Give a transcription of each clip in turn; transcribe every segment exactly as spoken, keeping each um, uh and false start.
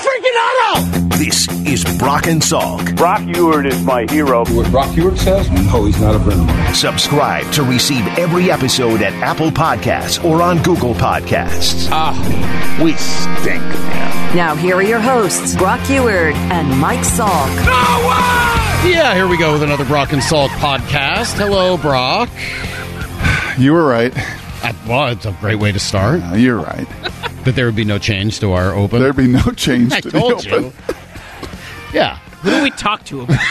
freaking auto! This is Brock and Salk. Brock Ewert is my hero. What Brock Ewert says? No, he's not a friend of mine. Subscribe to receive every episode at Apple Podcasts or on Google Podcasts. Ah, we stink, man. Now here are your hosts, Brock Ewert and Mike Salk. No way! Yeah, here we go with another Brock and Salk podcast. Hello, Brock. You were right. Uh, well, it's a great way to start. Uh, you're right. That there would be no change to our open. There'd be no change I to told the open. you. Yeah. Who do we talk to about?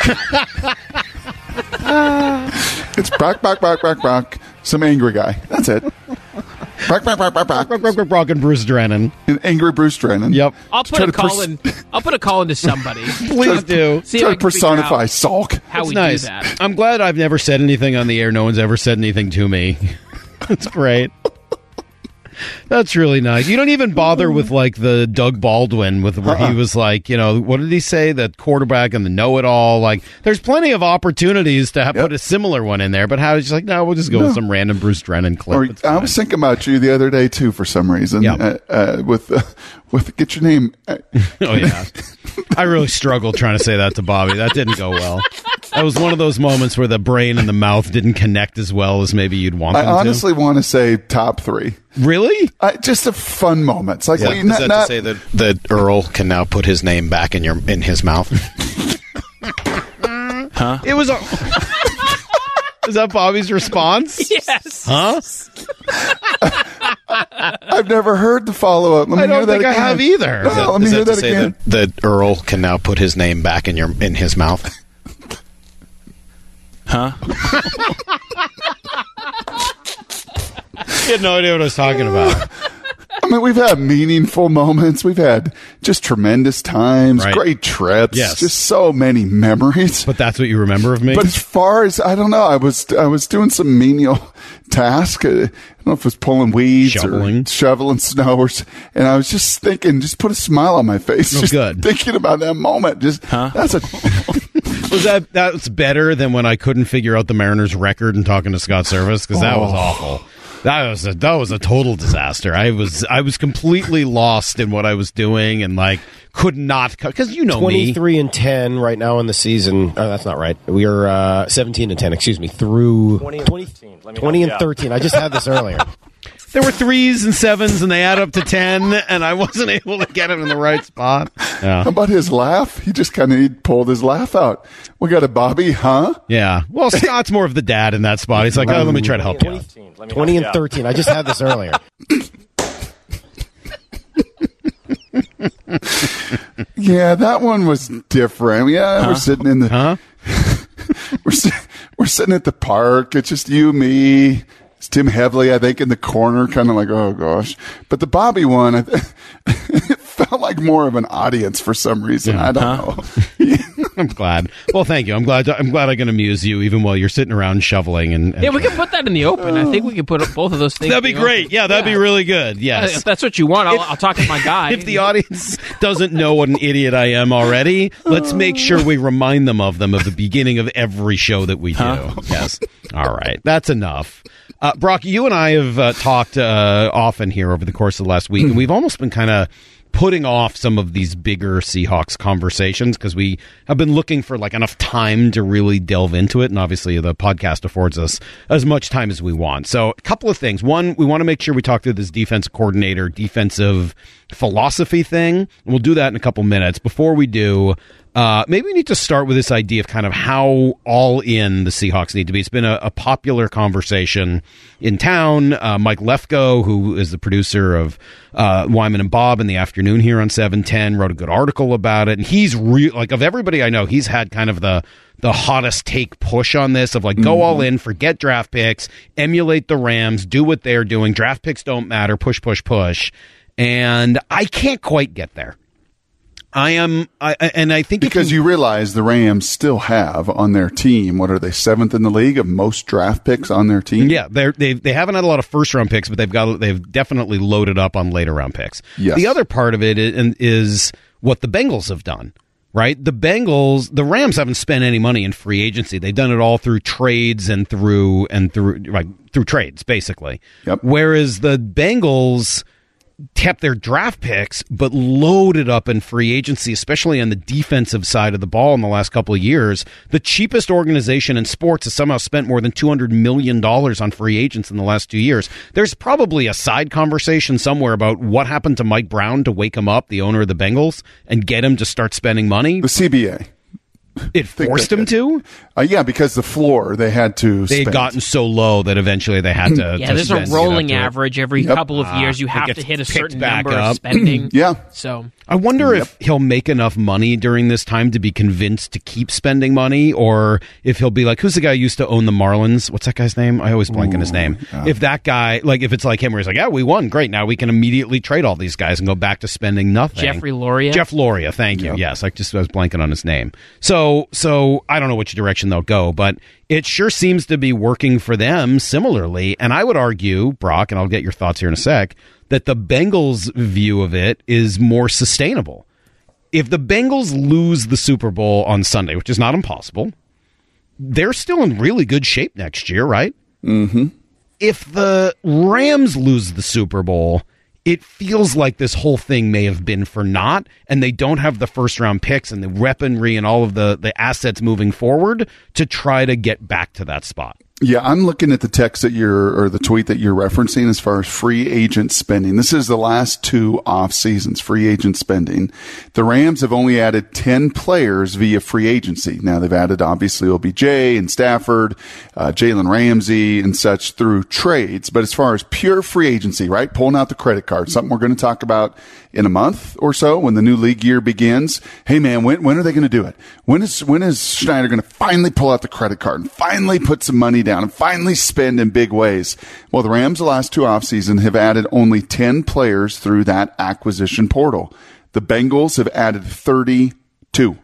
It's Brock, Brock, Brock, Brock, Brock. Some angry guy. That's it. Brock, Brock, Brock, Brock, Brock. Brock, Brock, Brock, Brock and Bruce Drennan. An angry Bruce Drennan. Yep. I'll put Try a to call pers- in. I'll put a call into somebody. Please do. See Try if I to can figure personify out Salk. how It's we nice. do that. I'm glad I've never said anything on the air. No one's ever said anything to me. It's great. That's really nice. You don't even bother with like the Doug Baldwin with where Uh-uh. he was like, you know, what did he say? The quarterback and the know-it-all. Like, there's plenty of opportunities to have Yep. put a similar one in there. But how he's like, no, we'll just go No. with some random Bruce Drennan clip. Or, It's I fine. was thinking about you the other day too, for some reason. Yep. Uh, uh, with uh, with get your name. Uh, Oh yeah, I really struggled trying to say that to Bobby. That didn't go well. That was one of those moments where the brain and the mouth didn't connect as well as maybe you'd want I them honestly want to say top three. to. Really? I, just a fun moments. Like Yeah, we- is not, that not- to say that, that Earl can now put his name back in your in his mouth? Huh? It was. A- Is that Bobby's response? Yes. Huh? I've never heard the follow up. Let me I don't hear that think I again. have either. No, Is that, let me is hear that that to say again. that, that Earl can now put his name back in your in his mouth? Huh? You had no idea what I was talking about. I mean, we've had meaningful moments. We've had just tremendous times, Right. great trips, Yes. just so many memories. But that's what you remember of me? But as far as I don't know, I was I was doing some menial task. Uh, I don't know if it was pulling weeds Shoveling. or shoveling snow, or, s- and I was just thinking, just put a smile on my face, Oh, just good. thinking about that moment. Just that's a was that that's better than when I couldn't figure out the Mariners' record and talking to Scott Service? Because that was Oh. awful. That was a that was a total disaster. I was I was completely lost in what I was doing and like could not because you know me. twenty-three and ten right now in the season. Oh, that's not right. We are uh, seventeen and ten. Excuse me. Through twenty, twenty, twenty and thirteen. I just had this earlier. There were threes and sevens, and they add up to ten, and I wasn't able to get him in the right spot. How Yeah, about his laugh? He just kind of pulled his laugh out. We got a Bobby, huh? yeah. Well, Scott's more of the dad in that spot. He's like, oh, let me try to help you out. twenty and thirteen. I just had this earlier. Yeah, that one was different. Yeah, we're sitting in the Huh? we're si- we're sitting at the park. It's just you, me. It's Tim Heavley, I think, in the corner, kind of like, oh gosh. But the Bobby one, I th- it felt like more of an audience for some reason. I don't know. I'm glad. Well, thank you. I'm glad. I'm glad I can amuse you even while you're sitting around shoveling. And, and Yeah, we can put that in the open. I think we can put both of those things. that'd be in the great. open. Yeah, that'd be really good. Yes. If that's what you want, I'll, I'll talk to my guy. If the audience doesn't know what an idiot I am already, let's make sure we remind them of them at the beginning of every show that we do. Yes. All right. That's enough. Uh, Brock, you and I have uh, talked uh, often here over the course of the last week, and we've almost been kind of putting off some of these bigger Seahawks conversations because we have been looking for like enough time to really delve into it. And obviously the podcast affords us as much time as we want. So a couple of things. One, we want to make sure we talk through this defense coordinator, defensive philosophy thing. And we'll do that in a couple minutes. Before we do, Uh, maybe we need to start with this idea of kind of how all in the Seahawks need to be. It's been a, a popular conversation in town. Uh, Mike Lefko, who is the producer of uh, Wyman and Bob in the afternoon here on seven ten, wrote a good article about it. And he's re- like, of everybody I know, he's had kind of the the hottest take push on this of like, go all in, forget draft picks, emulate the Rams, do what they're doing. Draft picks don't matter. Push, push, push. And I can't quite get there. I am, I, and I think because you, you realize the Rams still have on their team, what are they, seventh in the league of most draft picks on their team? Yeah, they they they haven't had a lot of first round picks, but they've got they've definitely loaded up on later round picks. Yes. The other part of it is, is what the Bengals have done. Right, the Bengals, the Rams haven't spent any money in free agency. They've done it all through trades and through and through like through trades, basically. Yep. Whereas the Bengals, kept their draft picks, but loaded up in free agency, especially on the defensive side of the ball in the last couple of years. The cheapest organization in sports has somehow spent more than two hundred million dollars on free agents in the last two years. There's probably a side conversation somewhere about what happened to Mike Brown to wake him up, the owner of the Bengals, and get him to start spending money. The C B A. It forced him to? Uh, yeah, because the floor they had to They spend. had gotten so low that eventually they had to Yeah, to there's a spend, rolling you know, to- average every Yep. couple of years. You Ah, have it to gets hit a picked certain back number up. of spending. Yeah. So I wonder Yep. if he'll make enough money during this time to be convinced to keep spending money, or if he'll be like, who's the guy who used to own the Marlins? What's that guy's name? I always blank on his name. yeah. If that guy, like, if it's like him where he's like, yeah, we won, great, now we can immediately trade all these guys and go back to spending nothing. Jeffrey Loria. Jeff Loria, thank you. Yep. Yes, I just I was blanking on his name. So, so I don't know which direction they'll go, but it sure seems to be working for them similarly. And I would argue, Brock, and I'll get your thoughts here in a sec, that the Bengals' view of it is more sustainable. If the Bengals lose the Super Bowl on Sunday, which is not impossible, they're still in really good shape next year, right? Mm-hmm. If the Rams lose the Super Bowl, it feels like this whole thing may have been for naught, and they don't have the first round picks and the weaponry and all of the, the assets moving forward to try to get back to that spot. Yeah, I'm looking at the text that you're, or the tweet that you're referencing as far as free agent spending. This is the last two off seasons, free agent spending. The Rams have only added ten players via free agency. Now they've added obviously O B J and Stafford, uh, Jalen Ramsey and such through trades. But as far as pure free agency, right? Pulling out the credit card, something we're going to talk about in a month or so when the new league year begins. Hey man, when, when are they going to do it? When is, when is Schneider going to finally pull out the credit card and finally put some money down and finally spend in big ways? Well, the Rams the last two offseasons have added only ten players through that acquisition portal. The Bengals have added thirty-two.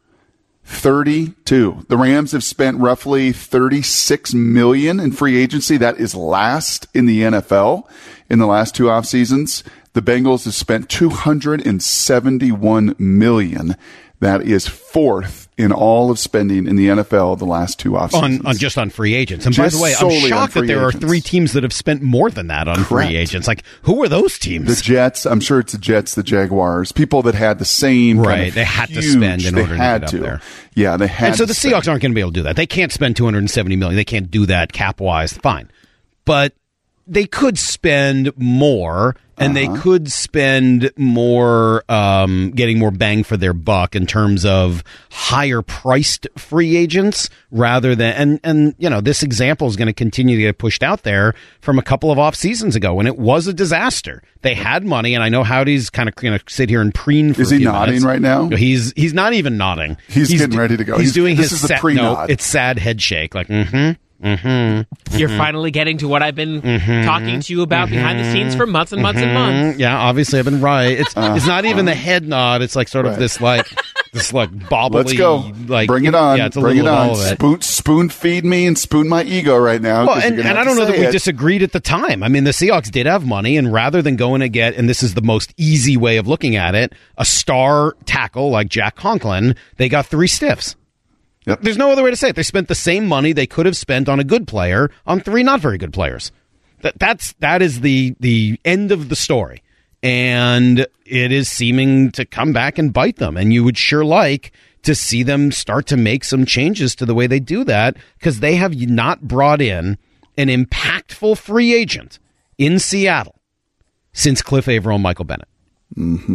thirty-two. The Rams have spent roughly thirty-six million dollars in free agency. That is last in the N F L in the last two off seasons. The Bengals have spent two hundred seventy-one million dollars. That is fourth in all of spending in the N F L the last two off seasons. On, on just on free agents. And Just by the way, I'm solely on shocked that free there agents. are three teams that have spent more than that on Correct. free agents. Like, who are those teams? The Jets, I'm sure it's the Jets, the Jaguars, people that had the same kind Right, of they had to huge- spend in they order to had get up to. there. Yeah, they had And so to the spend. Seahawks aren't going to be able to do that. They can't spend two hundred seventy million dollars. They can't do that cap-wise. Fine. But they could spend more, and Uh-huh. they could spend more, um, getting more bang for their buck in terms of higher-priced free agents rather than, and, and you know, this example is going to continue to get pushed out there from a couple of off seasons ago when it was a disaster. They had money, and I know Howdy's kind of going to sit here and preen for Is a he few nodding minutes. right now? He's he's not even nodding. He's getting ready to go. He's, He's- doing this his is the sad, pre-nod. no, it's sad head shake, like mm-hmm. Mm-hmm. You're finally getting to what I've been talking to you about behind the scenes for months and months and months. Mm, yeah, obviously I've been right. It's Uh, it's not even the head nod. It's like sort of Right. this like this like bobbly. Let's go. Like Bring it on. Yeah, it's a Bring it little of on. all of it. Spoon, spoon feed me and spoon my ego right now. Well, 'cause and, you're gonna and I have don't to know that say we it. disagreed at the time. I mean, the Seahawks did have money, and rather than going to get, and this is the most easy way of looking at it, a star tackle like Jack Conklin, they got three stiffs. Yep. There's no other way to say it. They spent the same money they could have spent on a good player on three not very good players. That that's that is the the end of the story, and it is seeming to come back and bite them. And you would sure like to see them start to make some changes to the way they do that, because they have not brought in an impactful free agent in Seattle since Cliff Averill and Michael Bennett. Mm-hmm.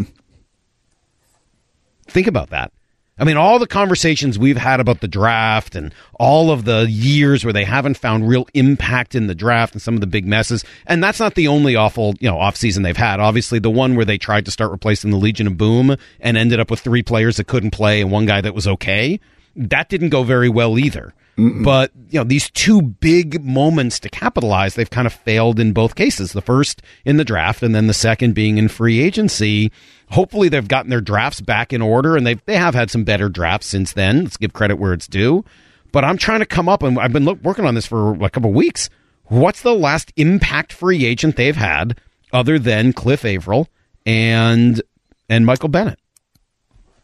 Think about that. I mean, all the conversations we've had about the draft and all of the years where they haven't found real impact in the draft and some of the big messes. And that's not the only awful, you know, offseason they've had. Obviously, the one where they tried to start replacing the Legion of Boom and ended up with three players that couldn't play and one guy that was okay. That didn't go very well either. Mm-mm. But, you know, these two big moments to capitalize, they've kind of failed in both cases. The first in the draft and then the second being in free agency. Hopefully they've gotten their drafts back in order, and they've, they have had some better drafts since then. Let's give credit where it's due. But I'm trying to come up, and I've been look, working on this for a couple of weeks. What's the last impact free agent they've had other than Cliff Averill and and Michael Bennett?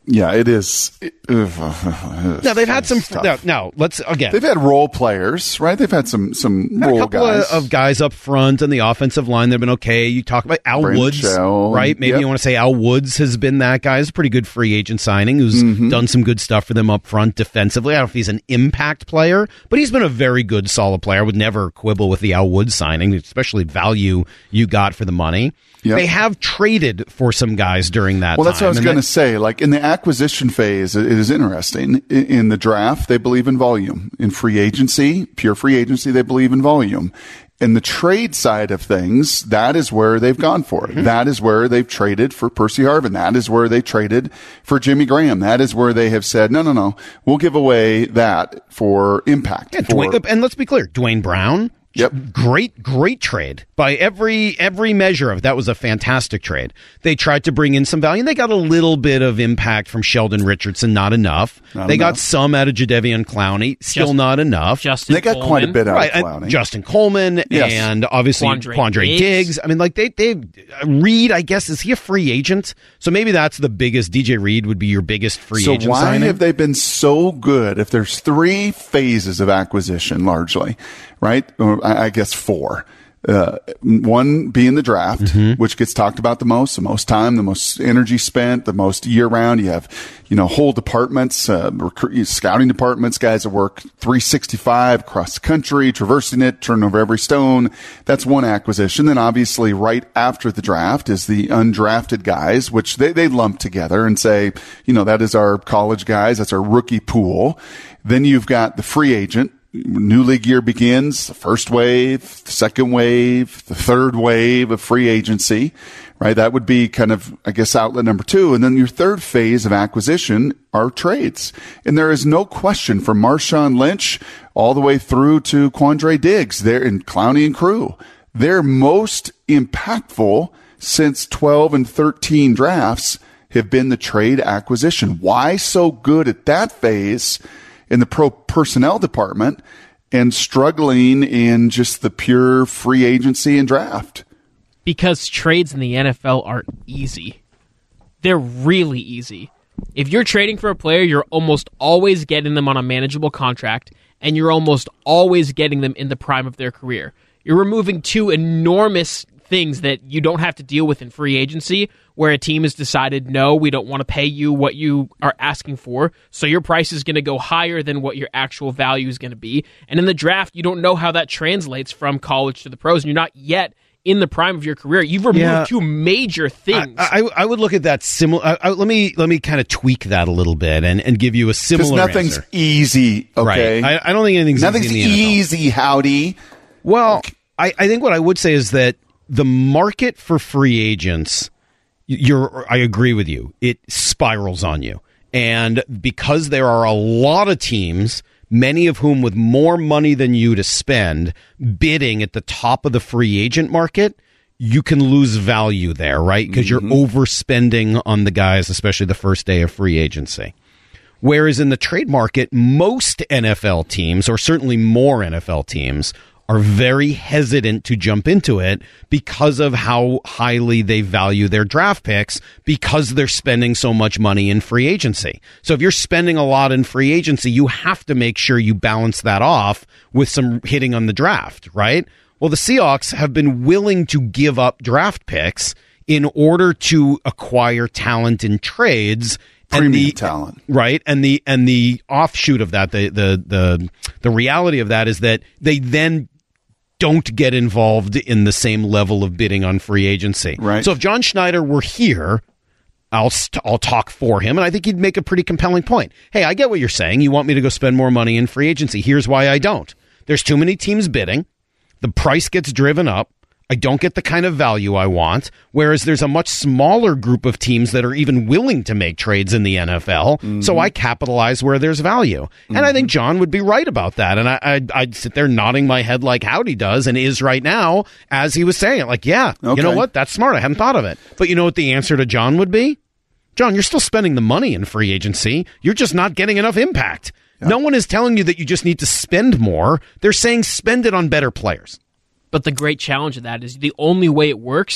Yeah, it is. It, ugh, now they've had some. tough. No, no, let's again. They've had role players, right? They've had some some Had role a couple guys. Of, of guys up front and the offensive line. They've been okay. You talk about Al Brandon Woods, Shell, right? Maybe yep. you want to say Al Woods has been that guy. He's a pretty good free agent signing who's Mm-hmm. done some good stuff for them up front defensively. I don't know if he's an impact player, but he's been a very good, solid player. I would never quibble with the Al Woods signing, especially value you got for the money. Yep. They have traded for some guys during that Well, time. that's what I was and going to that- say. Like in the acquisition phase, it is interesting. In, in the draft, they believe in volume. In free agency, pure free agency, they believe in volume. In the trade side of things, that is where they've gone for it. Mm-hmm. That is where they've traded for Percy Harvin. That is where they traded for Jimmy Graham. That is where they have said, no, no, no, we'll give away that for impact. Yeah, for, Dwayne, and let's be clear, Dwayne Brown. Yep. Great, great trade by every every measure of that was a fantastic trade. They tried to bring in some value, and they got a little bit of impact from Sheldon Richardson, not enough. Not they enough. got some out of Jadeveon Clowney, still Just- not enough. Justin They got Coleman. quite a bit out right, of and Clowney. Justin Coleman, Yes. and obviously Quandre Quandre Diggs. Diggs. I mean, like they they Reed. I guess is he a free agent? So maybe that's the biggest. D J Reed would be your biggest free so agent why signing. have they been so good if there's three phases of acquisition largely, right? Or I I guess four. Uh, one being the draft, Mm-hmm. which gets talked about the most, the most time, the most energy spent, the most year round. You have, you know, whole departments, uh, recruit, scouting departments, guys that work three sixty-five across the country, traversing it, turning over every stone. That's one acquisition. Then obviously right after the draft is the undrafted guys, which they, they lump together and say, you know, that is our college guys. That's our rookie pool. Then you've got the free agent. New league year begins, the first wave, the second wave, the third wave of free agency, right? That would be kind of, I guess, outlet number two. And then your third phase of acquisition are trades. And there is no question from Marshawn Lynch all the way through to Quandre Diggs there in Clowney and crew. They're most impactful since twelve and thirteen drafts have been the trade acquisition. Why so good at that phase in the pro personnel department and struggling in just the pure free agency and draft? Because trades in the N F L are easy. They're really easy. If you're trading for a player, you're almost always getting them on a manageable contract, and you're almost always getting them in the prime of their career. You're removing two enormous things that you don't have to deal with in free agency, where a team has decided, no, we don't want to pay you what you are asking for, so your price is going to go higher than what your actual value is going to be. And in the draft, you don't know how that translates from college to the pros, and you're not yet in the prime of your career. You've removed Yeah. two major things. I, I, I would look at that similar. I, I, let me let me kind of tweak that a little bit and, and give you a Because similar nothing's answer. easy, okay? Right. I, I don't think anything's Nothing's easy in the N F L. easy, howdy. Well, I, I think what I would say is that the market for free agents, you're, I agree with you, it spirals on you. And because there are a lot of teams, many of whom with more money than you to spend, bidding at the top of the free agent market, you can lose value there, right? Because Mm-hmm. you're overspending on the guys, especially the first day of free agency. Whereas in the trade market, most N F L teams, or certainly more N F L teams, are very hesitant to jump into it because of how highly they value their draft picks, because they're spending so much money in free agency. So if you're spending a lot in free agency, you have to make sure you balance that off with some hitting on the draft, right? Well, the Seahawks have been willing to give up draft picks in order to acquire talent in trades. Premium and the, talent. Right. And the and the offshoot of that, the the the the reality of that is that they then don't get involved in the same level of bidding on free agency. Right. So if John Schneider were here, I'll st- I'll talk for him, and I think he'd make a pretty compelling point. Hey, I get what you're saying. You want me to go spend more money in free agency. Here's why I don't. There's too many teams bidding. The price gets driven up. I don't get the kind of value I want, whereas there's a much smaller group of teams that are even willing to make trades in the N F L, mm-hmm. so I capitalize where there's value. Mm-hmm. And I think John would be right about that, and I, I'd, I'd sit there nodding my head like Howdy does, and is right now, as he was saying it, like, yeah, okay. You know what, that's smart, I hadn't thought of it. But you know what the answer to John would be? John, you're still spending the money in free agency, you're just not getting enough impact. Yeah. No one is telling you that you just need to spend more, they're saying spend it on better players. But the great challenge of that is the only way it works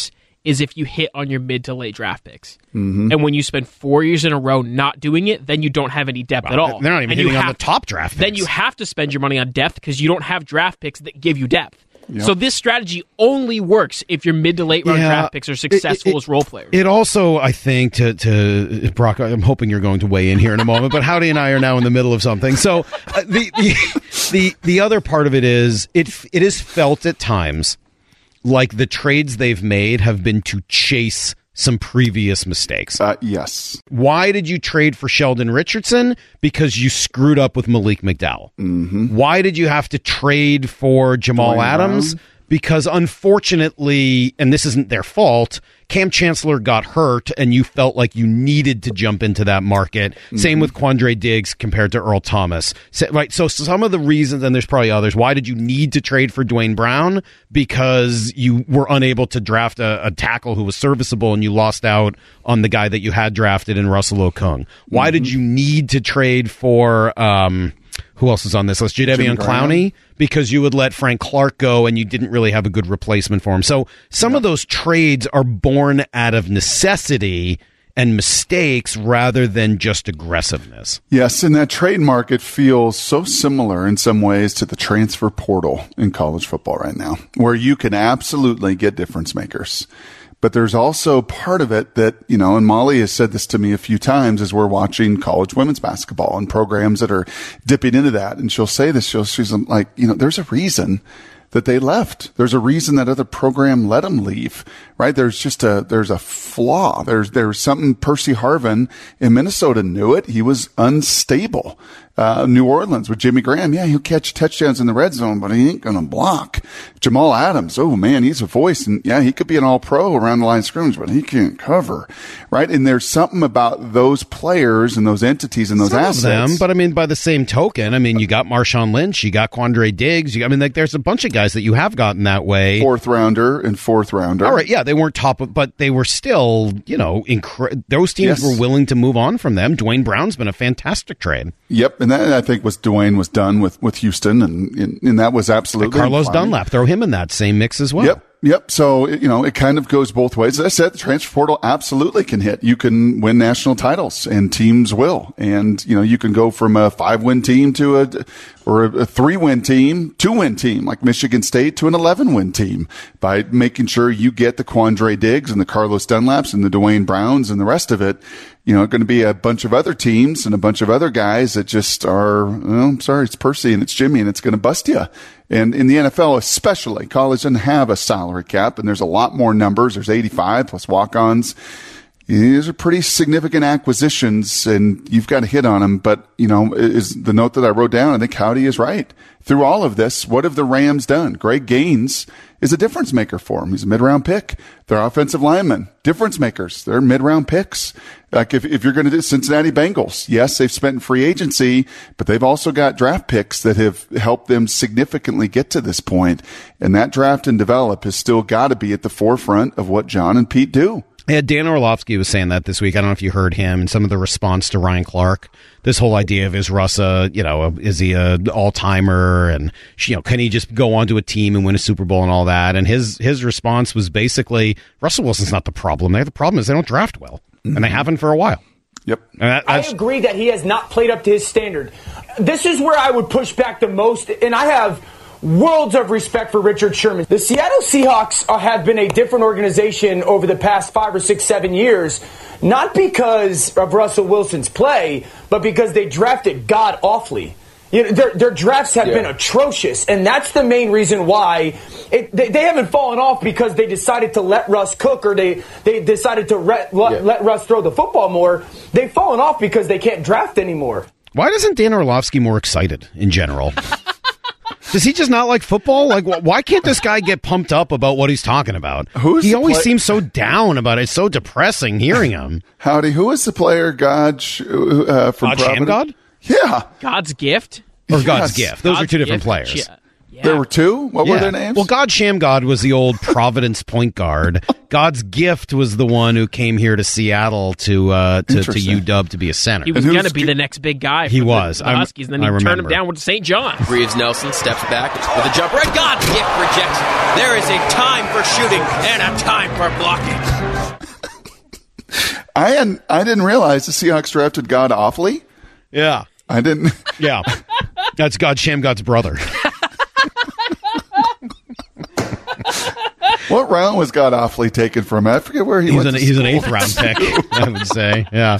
is if you hit on your mid to late draft picks. Mm-hmm. And when you spend four years in a row not doing it, then you don't have any depth Wow, at all. they're not even and hitting you on have, the top draft Then picks. you have to spend your money on depth because you don't have draft picks that give you depth. Yep. So this strategy only works if your mid to late round Yeah, draft picks are successful it- it- as role players. It also, I think, to, to Brock, I'm hoping you're going to weigh in here in a moment, but Howdy and I are now in the middle of something. So uh, the, the the the other part of it is it it is felt at times like the trades they've made have been to chase some previous mistakes. Uh, yes. Why did you trade for Sheldon Richardson? Because you screwed up with Malik McDowell. Mm-hmm. Why did you have to trade for Jamal Dwayne Adams? Brown? Because unfortunately, and this isn't their fault, Cam Chancellor got hurt and you felt like you needed to jump into that market. Mm-hmm. Same with Quandre Diggs compared to Earl Thomas. So, right. So some of the reasons, and there's probably others, why did you need to trade for Dwayne Brown? Because you were unable to draft a, a tackle who was serviceable and you lost out on the guy that you had drafted in Russell Okung. Why mm-hmm. did you need to trade for, um, who else is on this list? Jadeveon Clowney, because you would let Frank Clark go and you didn't really have a good replacement for him. So some yeah. of those trades are born out of necessity and mistakes rather than just aggressiveness. Yes, and that trade market feels so similar in some ways to the transfer portal in college football right now, where you can absolutely get difference makers. But there's also part of it that, you know, and Molly has said this to me a few times as we're watching college women's basketball and programs that are dipping into that. And she'll say this, she'll, she's like, you know, there's a reason that they left. There's a reason that other program let them leave, right? There's just a, there's a flaw. There's, there's something. Percy Harvin in Minnesota knew it. He was unstable. Uh, New Orleans with Jimmy Graham. Yeah, he'll catch touchdowns in the red zone, but he ain't going to block. Jamal Adams. Oh man, he's a voice. And yeah, he could be an all pro around the line of scrimmage, but he can't cover. Right. And there's something about those players and those entities and those Some assets. of them, but I mean, by the same token, I mean, you got Marshawn Lynch, you got Quandre Diggs. You, I mean, like there's a bunch of guys that you have gotten that way. Fourth rounder and fourth rounder. All right. Yeah. They weren't top, but they were still, you know, incre- those teams Yes. were willing to move on from them. Dwayne Brown's been a fantastic trade. Yep, and that I think was Dwayne was done with, with Houston, and, and and that was absolutely And Carlos fine. Dunlap, throw him in that same mix as well. Yep, yep. So you know, it kind of goes both ways. As I said, the transfer portal absolutely can hit. You can win national titles, and teams will. And you know, you can go from a five-win team to a or a three-win team, two-win team like Michigan State to an eleven-win team by making sure you get the Quandre Diggs and the Carlos Dunlaps and the Dwayne Browns and the rest of it. You know, going to be a bunch of other teams and a bunch of other guys that just are, well, I'm sorry, it's Percy and it's Jimmy and it's going to bust you. And in the N F L especially, college doesn't have a salary cap and there's a lot more numbers. There's eighty-five plus walk-ons. These are pretty significant acquisitions and you've got to hit on them. But, you know, is the note that I wrote down, I think Howdy is right. Through all of this, what have the Rams done? Greg Gaines is a difference maker for them. He's a mid-round pick. Their offensive linemen, difference makers. They're mid-round picks. Like if, if you're going to do Cincinnati Bengals, yes, they've spent in free agency, but they've also got draft picks that have helped them significantly get to this point. And that draft and develop has still got to be at the forefront of what John and Pete do. Yeah, Dan Orlovsky was saying that this week. I don't know if you heard him and some of the response to Ryan Clark. This whole idea of is Russ a, you know, a, is he a all-timer and, you know, can he just go onto a team and win a Super Bowl and all that? And his his response was basically, Russell Wilson's not the problem there. The problem is they don't draft well, mm-hmm. and they haven't for a while. Yep. That, I agree that he has not played up to his standard. This is where I would push back the most, and I have worlds of respect for Richard Sherman. The Seattle Seahawks are, have been a different organization over the past five or six, seven years, not because of Russell Wilson's play, but because they drafted God awfully. You know, their, their drafts have yeah. been atrocious, and that's the main reason why it, they, they haven't fallen off because they decided to let Russ cook or they, they decided to re, let, yeah. let Russ throw the football more. They've fallen off because they can't draft anymore. Why doesn't Dan Orlovsky more excited in general? Does he just not like football? Like, why can't this guy get pumped up about what he's talking about? Who's he always play- seems so down about it. It's so depressing hearing him. Howdy, who is the player God uh, from God Providence? God? Yeah. God's gift? Or God's Yes. gift. Those God's are two different gift. players. Yeah. Yeah. There were two? What Yeah. were their names? Well, God Shamgod was the old Providence point guard. God's Gift was the one who came here to Seattle to uh, to, to Interesting. U W to be a center. He was And going to who's be g- the next big guy. He for was. the, I'm- the Huskies, and then I he turned him remember. down with Saint John. Reeves Nelson steps back with a jumper, and God's Gift rejects. There is a time for shooting and a time for blocking. I hadn't, I didn't realize the Seahawks drafted God Awfully. Yeah. I didn't. Yeah. That's God Shamgod's brother. What round was God Awfully taken from? I forget where he He's went. an, to he's an school. eighth round pick, I would say. Yeah.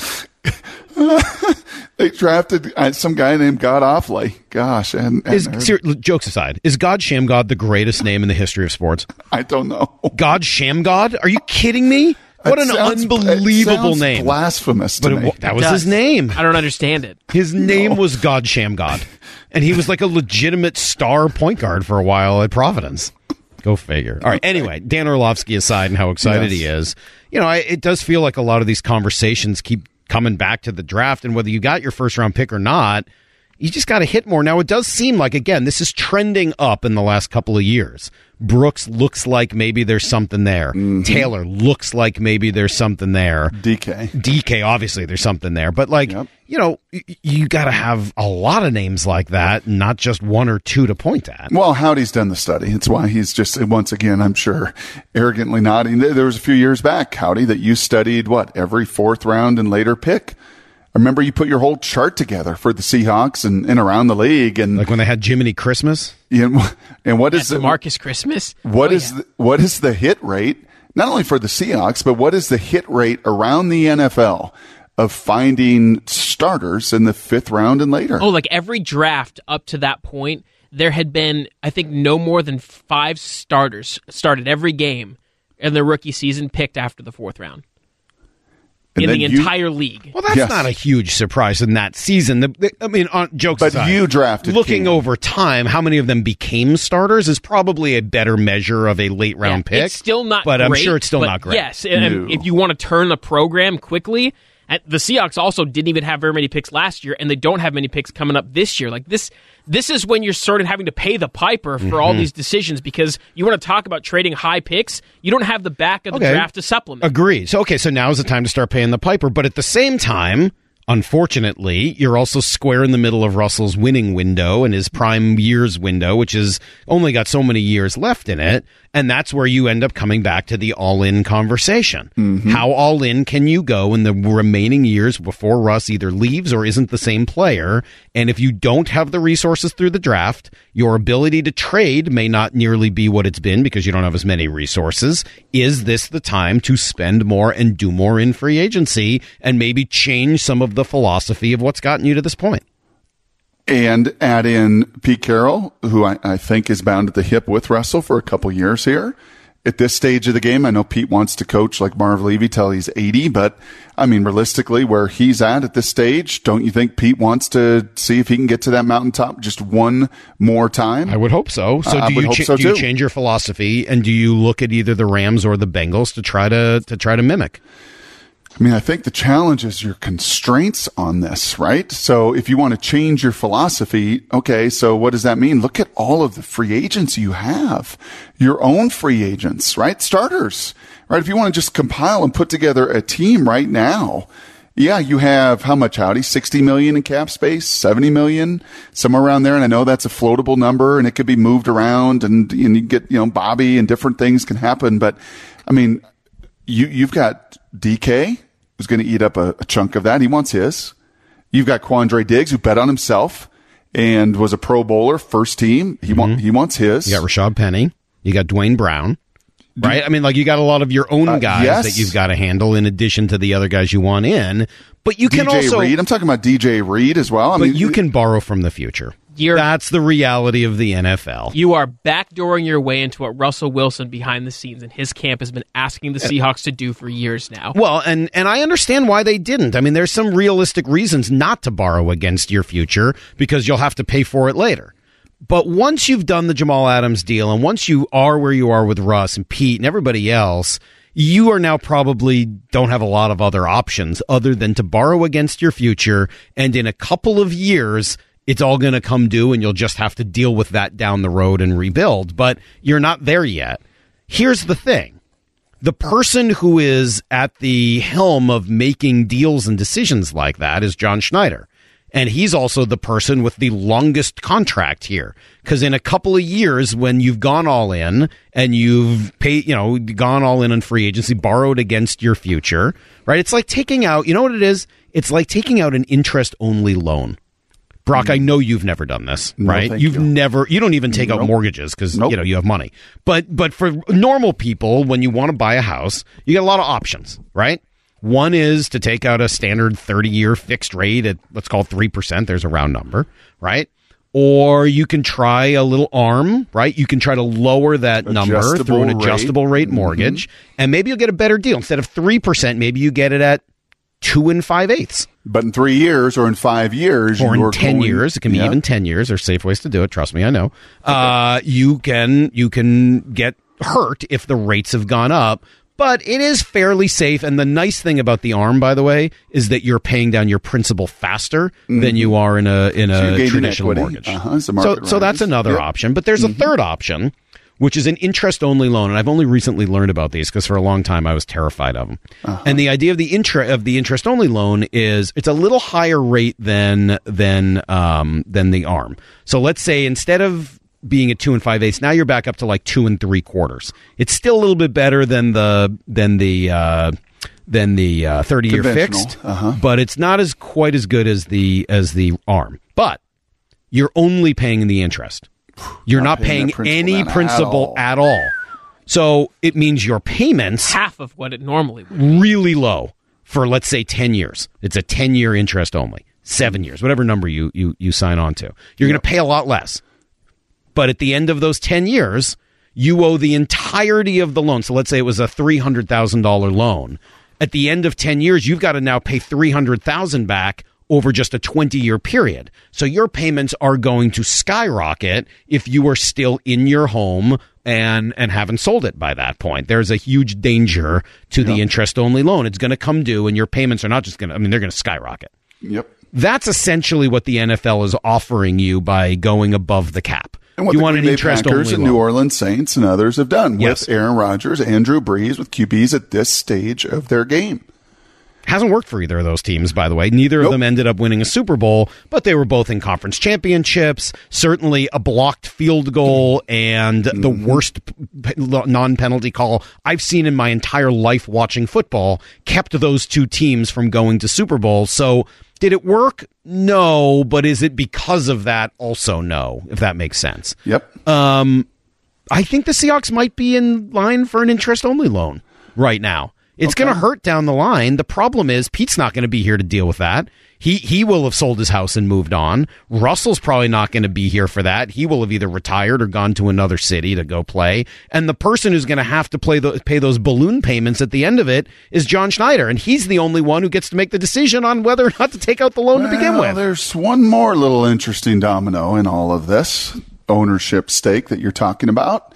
They drafted uh, some guy named God Awfully. Gosh, and, and Is, ser- jokes aside, is God Shamgod the greatest name in the history of sports? I don't know. God Shamgod? Are you kidding me? What It an sounds- unbelievable it sounds name. Blasphemous to But me. it, that was Does. his name. I don't understand it. His name was God Shamgod. And he was like a legitimate star point guard for a while at Providence. Go figure. All right. Anyway, Dan Orlovsky aside and how excited Yes. he is, you know, I, it does feel like a lot of these conversations keep coming back to the draft, and whether you got your first round pick or not, you just got to hit more. Now, it does seem like, again, this is trending up in the last couple of years. Brooks looks like maybe there's something there. Mm-hmm. Taylor looks like maybe there's something there. D K. D K, obviously, there's something there. But, like, Yep. you know, y- you got to have a lot of names like that, not just one or two to point at. Well, Howdy's done the study. It's why he's just, once again, I'm sure, arrogantly nodding. There there was a few years back, Howdy, that you studied, what, every fourth round and later pick. I remember you put your whole chart together for the Seahawks and, and around the league. And, Like when they had Jiminy Christmas? you know, and what is That's the, Marcus Christmas. what Oh, is yeah. the, what is the hit rate, not only for the Seahawks, but what is the hit rate around the N F L of finding starters in the fifth round and later? Oh, like every draft up to that point, there had been, I think, no more than five starters started every game in the rookie season picked after the fourth round. And in then the you- entire league. Well, that's Yes. not a huge surprise in that season. The, the, I mean, on jokes But aside, you drafted looking King. over time, how many of them became starters is probably a better measure of a late round Yeah, pick. It's still not but great, I'm sure it's still but not great. Yes, and No. if you want to turn the program quickly, and the Seahawks also didn't even have very many picks last year, and they don't have many picks coming up this year. Like this, this is when you're sort of having to pay the piper for all Mhm. these decisions because you want to talk about trading high picks. You don't have the back of the Okay. draft to supplement. Agreed. So, okay, so now's the time to start paying the piper. But at the same time, unfortunately, you're also square in the middle of Russell's winning window and his prime years window, which has only got so many years left in it. And that's where you end up coming back to the all-in conversation. How all-in can you go in the remaining years before Russ either leaves or isn't the same player? And if you don't have the resources through the draft, your ability to trade may not nearly be what it's been because you don't have as many resources. Is this the time to spend more and do more in free agency and maybe change some of the philosophy of what's gotten you to this point? And add in Pete Carroll, who I, I think is bound at the hip with Russell for a couple years here. At this stage of the game, I know Pete wants to coach like Marv Levy till he's eighty, but I mean, realistically, where he's at at this stage, don't you think Pete wants to see if he can get to that mountaintop just one more time? I would hope so. So I do would you hope cha- so do you too. change your philosophy and do you look at either the Rams or the Bengals to try to to try to mimic? I mean, I think the challenge is your constraints on this, right? So if you want to change your philosophy, okay, so what does that mean? Look at all of the free agents you have, your own free agents, right? Starters, right? If you want to just compile and put together a team right now, yeah, you have how much, Howdy? sixty million in cap space, seventy million, somewhere around there. And I know that's a floatable number and it could be moved around and, and you get, you know, Bobby and different things can happen. But I mean, you, you've got D K who's going to eat up a, a chunk of that. He wants his. You've got Quandre Diggs who bet on himself and was a Pro Bowler, first team. He want, he wants his. You got Rashad Penny. You got Dwayne Brown. Right? I mean, like, you got a lot of your own Uh, guys yes. that you've got to handle in addition to the other guys you want in. But you can D J also. Reed. I'm talking about D J Reed as well. I but mean, you can borrow from the future. You're- That's the reality of the N F L. You are backdooring your way into what Russell Wilson behind the scenes and his camp has been asking the Seahawks to do for years now. Well, and, and I understand why they didn't. I mean, there's some realistic reasons not to borrow against your future because you'll have to pay for it later. But once you've done the Jamal Adams deal and once you are where you are with Russ and Pete and everybody else, you are now probably don't have a lot of other options other than to borrow against your future and in a couple of years it's all going to come due and you'll just have to deal with that down the road and rebuild. But you're not there yet. Here's the thing. The person who is at the helm of making deals and decisions like that is John Schneider. And he's also the person with the longest contract here. Because in a couple of years, when you've gone all in and you've paid, you know, gone all in on free agency, borrowed against your future, right? It's like taking out, you know what it is? It's like taking out an interest-only loan. Brock, I know you've never done this, No, right? thank You've you. never, you don't even take Nope. out mortgages because, Nope. you know, you have money. But, but for normal people, when you want to buy a house, you get a lot of options, right? One is to take out a standard thirty-year fixed rate at, let's call it three percent. There's a round number, right? Or you can try a little ARM, right? You can try to lower that number Adjustable through an rate. adjustable rate mortgage, and maybe you'll get a better deal. Instead of three percent, maybe you get it at two and five-eighths. But in three years or in five years, Or you're in ten going- years, it can be Yeah. even ten years. There's safe ways to do it. Trust me, I know. Uh, you can you can get hurt if the rates have gone up, but it is fairly safe. And the nice thing about the ARM, by the way, is that you're paying down your principal faster than you are in a in So you're a gaining traditional equity. mortgage. Uh-huh, as the so market so that's rises. another Yep. option. But there's a third option, which is an interest-only loan, and I've only recently learned about these because for a long time I was terrified of them. Uh-huh. And the idea of the intra- of the interest-only loan is it's a little higher rate than than um, than the ARM. So let's say instead of being at two and five eighths, now you're back up to like two and three quarters. It's still a little bit better than the than the uh, than the uh, thirty-year Conventional. fixed, Uh-huh. but it's not as quite as good as the as the ARM. But you're only paying the interest. You're not, Not paying paying, that principal any down at principal all. at all. So it means your payments Half of what it normally would. really low for, let's say, ten years. It's a ten-year interest only, seven years, whatever number you you, you sign on to. You're going to pay a lot less. But at the end of those ten years, you owe the entirety of the loan. So let's say it was a three hundred thousand dollars loan. At the end of ten years, you've got to now pay three hundred thousand dollars back over just a twenty-year period. So your payments are going to skyrocket if you are still in your home and and haven't sold it by that point. There's a huge danger to the interest-only loan. It's going to come due, and your payments are not just going to, I mean, they're going to skyrocket. Yep. That's essentially what the N F L is offering you by going above the cap. And what you the want Green an Bay interest-only Packers and loan. New Orleans Saints and others have done Yes. with Aaron Rodgers, Andrew Brees, with Q Bs at this stage of their game. Hasn't worked for either of those teams, by the way. Neither Nope. of them ended up winning a Super Bowl, but they were both in conference championships. Certainly a blocked field goal and the worst p- p- non-penalty call I've seen in my entire life watching football kept those two teams from going to Super Bowl. So did it work? No, but is it because of that? Also no, if that makes sense. Yep. Um, I think the Seahawks might be in line for an interest-only loan right now. It's Okay. going to hurt down the line. The problem is Pete's not going to be here to deal with that. He he will have sold his house and moved on. Russell's probably not going to be here for that. He will have either retired or gone to another city to go play. And the person who's going to have to play the, pay those balloon payments at the end of it is John Schneider. And he's the only one who gets to make the decision on whether or not to take out the loan to begin Well, with. There's one more little interesting domino in all of this ownership stake that you're talking about.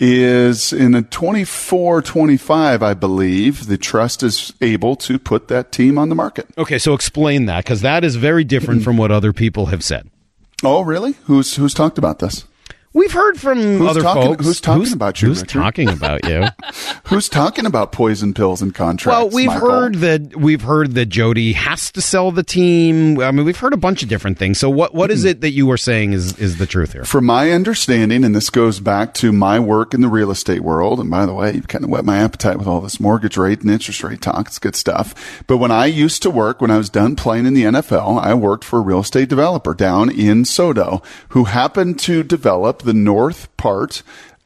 Is in a twenty-four twenty-five, I believe, the trust is able to put that team on the market. Okay, so explain that, because that is very different from what other people have said. Oh, really? Who's who's talked about this? We've heard from Who's other talking- folks. who's talking about you, Who's Richard? talking about you? Who's talking about poison pills and contracts? Well, we've Michael? heard that we've heard that Jody has to sell the team. I mean, we've heard a bunch of different things. So, what what is it that you were saying is is the truth here? From my understanding, and this goes back to my work in the real estate world, and by the way, you've kind of whet my appetite with all this mortgage rate and interest rate talk. It's good stuff. But when I used to work, when I was done playing in the N F L, I worked for a real estate developer down in SoDo who happened to develop the north part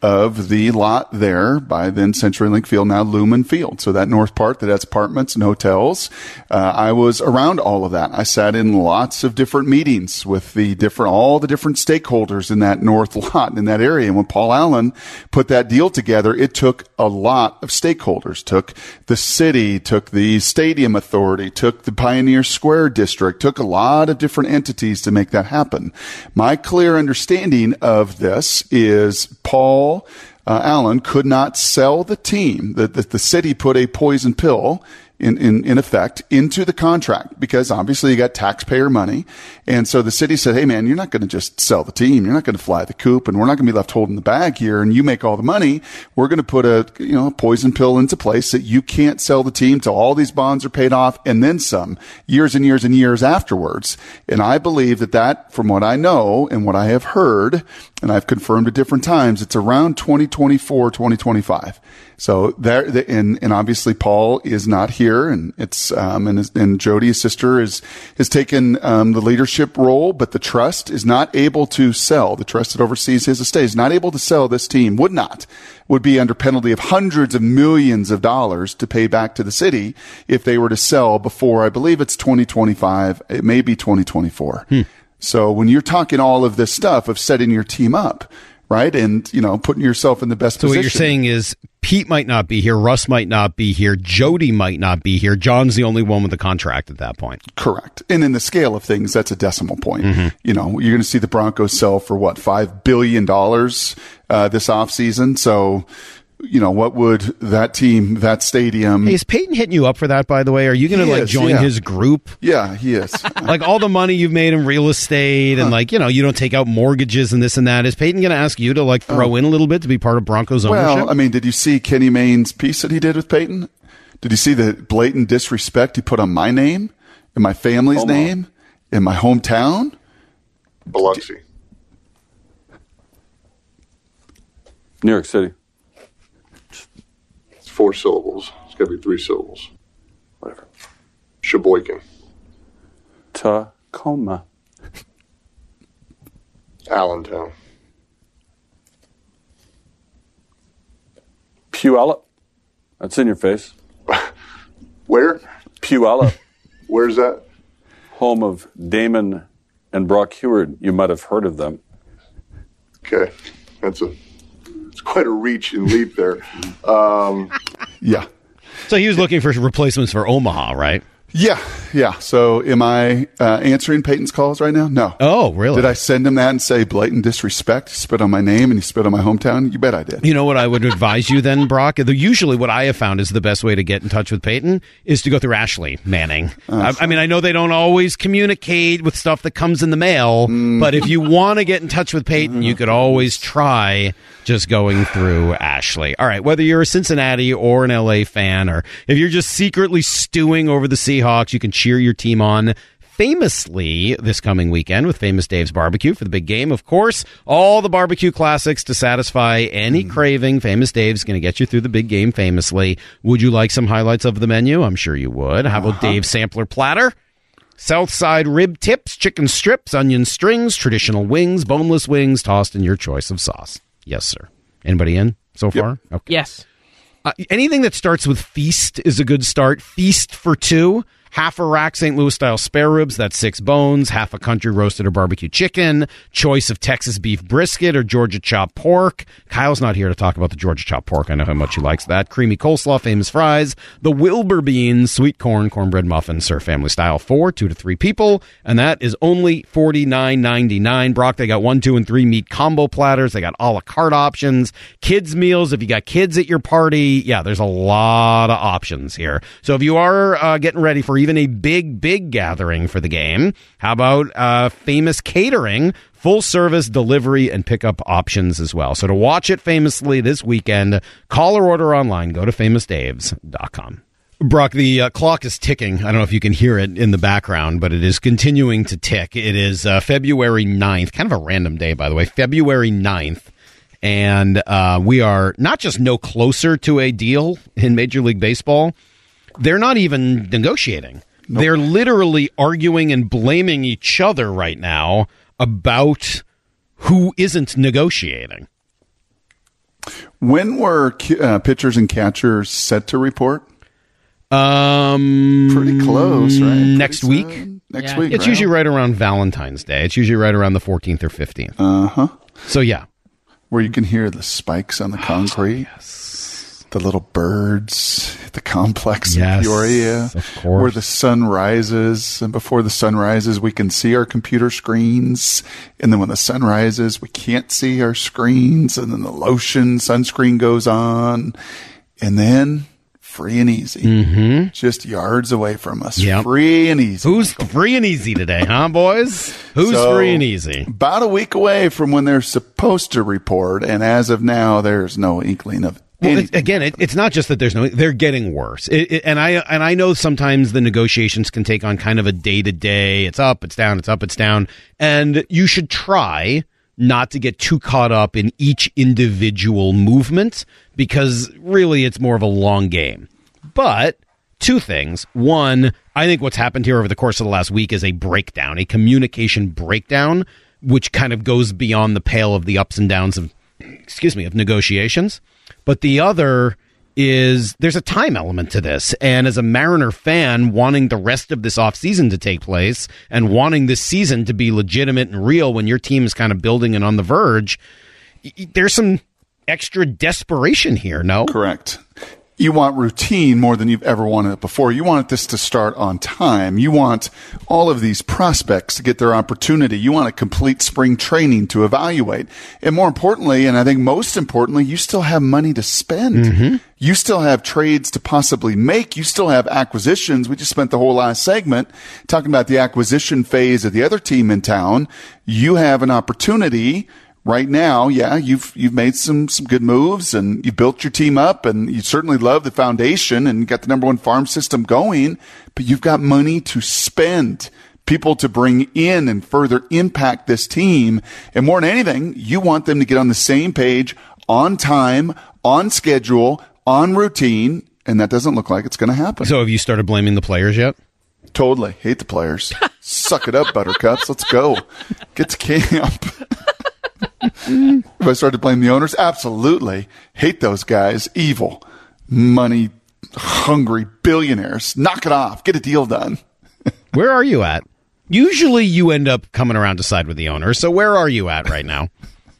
of the lot there by then CenturyLink Field, now Lumen Field. So that north part that has apartments and hotels, uh, I was around all of that. I sat in lots of different meetings with the different, all the different stakeholders in that north lot in that area. And when Paul Allen put that deal together, it took a lot of stakeholders. Took the city, took the stadium authority, took the Pioneer Square district, took a lot of different entities to make that happen. My clear understanding of this is Paul Uh, Allen could not sell the team. The, the, the city put a poison pill in, in, in effect into the contract because obviously you got taxpayer money. And so the city said, hey man, you're not going to just sell the team. You're not going to fly the coop and we're not going to be left holding the bag here and you make all the money. We're going to put a, you know, a poison pill into place that you can't sell the team till all these bonds are paid off and then some years and years and years afterwards. And I believe that that, from what I know and what I have heard, and I've confirmed at different times, it's around twenty twenty-four, twenty twenty-five. So there, and, and obviously Paul is not here and it's, um, and, his, and Jody, his sister, is, has taken, um, the leadership role, but the trust is not able to sell. The trust that oversees his estate is not able to sell this team, would not, would be under penalty of hundreds of millions of dollars to pay back to the city if they were to sell before, I believe it's twenty twenty-five. It may be twenty twenty-four. Hmm. So when you're talking all of this stuff of setting your team up, right, and, you know, putting yourself in the best so position. So what you're saying is Pete might not be here, Russ might not be here, Jody might not be here, John's the only one with the contract at that point. Correct. And in the scale of things, that's a decimal point. Mm-hmm. You know, you're going to see the Broncos sell for, what, five billion dollars uh, this offseason. So, you know, what would that team, that stadium... Hey, is Peyton hitting you up for that, by the way? Are you going to, like, is, join yeah. his group? Yeah, he is. Like, all the money you've made in real estate and, huh. like, you know, you don't take out mortgages and this and that. Is Peyton going to ask you to, like, throw oh. in a little bit to be part of Broncos ownership? Well, I mean, did you see Kenny Mayne's piece that he did with Peyton? Did you see the blatant disrespect he put on my name and my family's Omaha. name and my hometown? Biloxi. New York City. It's four syllables. It's got to be three syllables. Whatever. Sheboygan. Tacoma. Allentown. Puyallup. That's in your face. Where? Puyallup. Where's that? Home of Damon and Brock Heward. You might have heard of them. Okay. That's a it's quite a reach and leap there. Um, yeah. So he was looking for replacements for Omaha, right? Yeah, yeah. So am I uh, answering Peyton's calls right now? No. Oh, really? Did I send him that and say blatant disrespect? He spit on my name and he spit on my hometown? You bet I did. You know what I would advise you then, Brock? Usually what I have found is the best way to get in touch with Peyton is to go through Ashley Manning. Uh, I, I mean, I know they don't always communicate with stuff that comes in the mail, mm. but if you want to get in touch with Peyton, you could always try just going through Ashley. All right, whether you're a Cincinnati or an L A fan, or if you're just secretly stewing over the Seahawks, you can cheer your team on famously this coming weekend with Famous Dave's Barbecue for the big game. Of course, all the barbecue classics to satisfy any mm. craving. Famous Dave's going to get you through the big game famously. Would you like some highlights of the menu? I'm sure you would. How about uh-huh. Dave's Sampler Platter? Southside rib tips, chicken strips, onion strings, traditional wings, boneless wings, tossed in your choice of sauce. Yes, sir. Anybody in so yep. far? Okay. Yes. Uh, anything that starts with feast is a good start. Feast for two. Half a rack Saint Louis style spare ribs, that's six bones. Half a country roasted or barbecue chicken. Choice of Texas beef brisket or Georgia chopped pork. Kyle's not here to talk about the Georgia chopped pork. I know how much he likes that. Creamy coleslaw, famous fries. The Wilbur beans, sweet corn, cornbread muffins, serve family style for two to three people. And that is only forty-nine ninety-nine. Brock, they got one, two, and three meat combo platters. They got a la carte options. Kids meals, if you got kids at your party. Yeah, there's a lot of options here. So if you are uh, getting ready for even a big, big gathering for the game, how about uh, Famous Catering, full service delivery and pickup options as well. So to watch it famously this weekend, call or order online. Go to famous daves dot com. Brock, the uh, clock is ticking. I don't know if you can hear it in the background, but it is continuing to tick. It is uh, February ninth, kind of a random day, by the way, February ninth. And uh, we are not just no closer to a deal in Major League Baseball, they're not even negotiating. Nope. They're literally arguing and blaming each other right now about who isn't negotiating. When were uh, pitchers and catchers set to report? Um, Pretty close, right? Pretty next soon. week? Next yeah. week, It's right? usually right around Valentine's Day. It's usually right around the fourteenth or fifteenth. Uh-huh. So, yeah. Where you can hear the spikes on the concrete. Oh, yes. The little birds, the complex yes, in Peoria, of course. where the sun rises. And before the sun rises, we can see our computer screens. And then when the sun rises, we can't see our screens. And then the lotion, sunscreen goes on. And then free and easy. Mm-hmm. Just yards away from us. Yep. Free and easy. Who's free and easy today, huh, boys? Who's So, free and easy? About a week away from when they're supposed to report, and as of now, there's no inkling of Well, anything. it, again, it, it's not just that there's no; they're getting worse. It, it, and I and I know sometimes the negotiations can take on kind of a day to day. It's up, it's down, it's up, it's down, and you should try not to get too caught up in each individual movement because really, it's more of a long game. But two things: one, I think what's happened here over the course of the last week is a breakdown, a communication breakdown, which kind of goes beyond the pale of the ups and downs of, excuse me, of negotiations. But the other is there's a time element to this. And as a Mariner fan, wanting the rest of this offseason to take place and wanting this season to be legitimate and real when your team is kind of building and on the verge, there's some extra desperation here, no? Correct. You want routine more than you've ever wanted it before. You want this to start on time. You want all of these prospects to get their opportunity. You want a complete spring training to evaluate. And more importantly, and I think most importantly, you still have money to spend. Mm-hmm. You still have trades to possibly make. You still have acquisitions. We just spent the whole last segment talking about the acquisition phase of the other team in town. You have an opportunity right now. Yeah, you've you've made some some good moves and you built your team up and you certainly love the foundation and got the number one farm system going, but you've got money to spend, people to bring in and further impact this team. And more than anything, you want them to get on the same page, on time, on schedule, on routine, and that doesn't look like it's going to happen. So have you started blaming the players yet? Totally. Hate the players. Suck it up, Buttercups. Let's go. Get to camp. If I started blaming the owners, absolutely. Hate those guys. Evil, money, hungry billionaires. Knock it off. Get a deal done. Where are you at? Usually you end up coming around to side with the owners. So where are you at right now?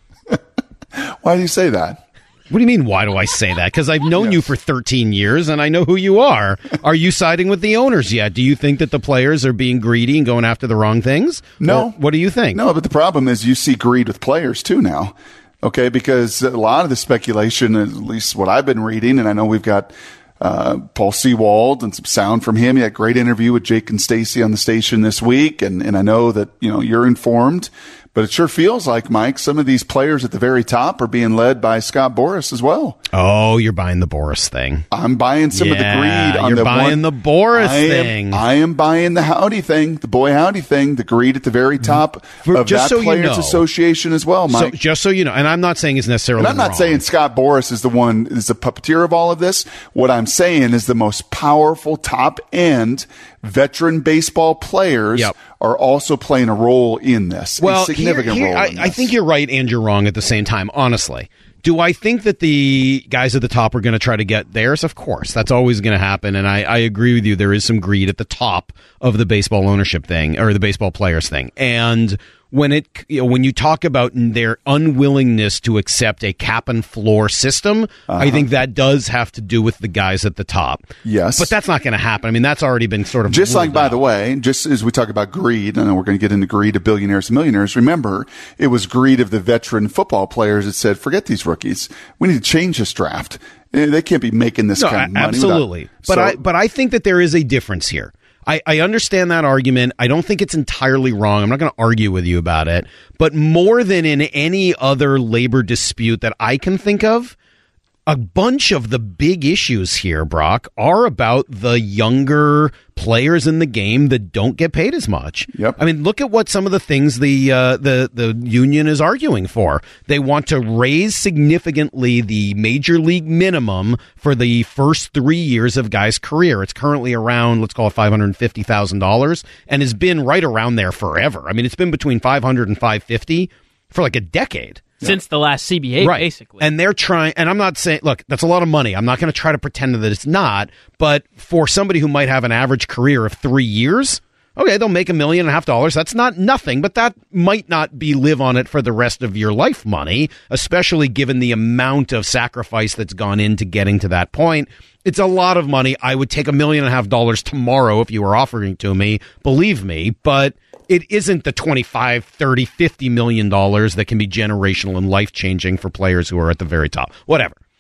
Why do you say that? What do you mean, why do I say that? Because I've known yes. you for thirteen years and I know who you are. Are you siding with the owners yet? Do you think that the players are being greedy and going after the wrong things? No. Or what do you think? No, but the problem is you see greed with players too now. Okay, because a lot of the speculation, at least what I've been reading, and I know we've got uh, Paul Sewald and some sound from him. He had a great interview with Jake and Stacy on the station this week, and, and I know that, you know, you're informed. But it sure feels like, Mike, some of these players at the very top are being led by Scott Boras as well. Oh, you're buying the Boras thing. I'm buying some yeah, of the greed. On you're the buying one, the Boras I am, thing. I am buying the Howdy thing, the boy Howdy thing, the greed at the very top For, of just that so Players you know, Association as well, Mike. So, just so you know, and I'm not saying it's necessarily And I'm not wrong. saying Scott Boras is the one, is the puppeteer of all of this. What I'm saying is the most powerful top-end veteran baseball players yep. are also playing a role in this. Well, a significant here, here, role I, in this. I think you're right and you're wrong at the same time, honestly. Do I think that the guys at the top are going to try to get theirs? Of course. That's always going to happen. And I, I agree with you. There is some greed at the top of the baseball ownership thing or the baseball players thing. And when it, you know, when you talk about their unwillingness to accept a cap and floor system, uh-huh. I think that does have to do with the guys at the top. Yes. But that's not going to happen. I mean, that's already been sort of just like, out. by the way, just as we talk about greed, and we're going to get into greed of billionaires and millionaires. Remember, it was greed of the veteran football players that said, forget these rookies. We need to change this draft. They can't be making this no, kind of money. Absolutely. Without, but so, I, but I think that there is a difference here. I, I understand that argument. I don't think it's entirely wrong. I'm not going to argue with you about it. But more than in any other labor dispute that I can think of, a bunch of the big issues here, Brock, are about the younger players in the game that don't get paid as much. Yep. I mean, look at what some of the things the uh, the the union is arguing for. They want to raise significantly the major league minimum for the first three years of guys' career. It's currently around, let's call it five hundred fifty thousand dollars, and has been right around there forever. I mean, it's been between five hundred and five hundred fifty for like a decade. Since yeah. the last C B A, right. basically. And they're trying, and I'm not saying, look, that's a lot of money. I'm not going to try to pretend that it's not, but for somebody who might have an average career of three years, okay, they'll make a million and a half dollars. That's not nothing, but that might not be live on it for the rest of your life money, especially given the amount of sacrifice that's gone into getting to that point. It's a lot of money. I would take a million and a half dollars tomorrow if you were offering it to me, believe me, but it isn't the twenty-five, thirty, fifty million dollars that can be generational and life-changing for players who are at the very top. Whatever.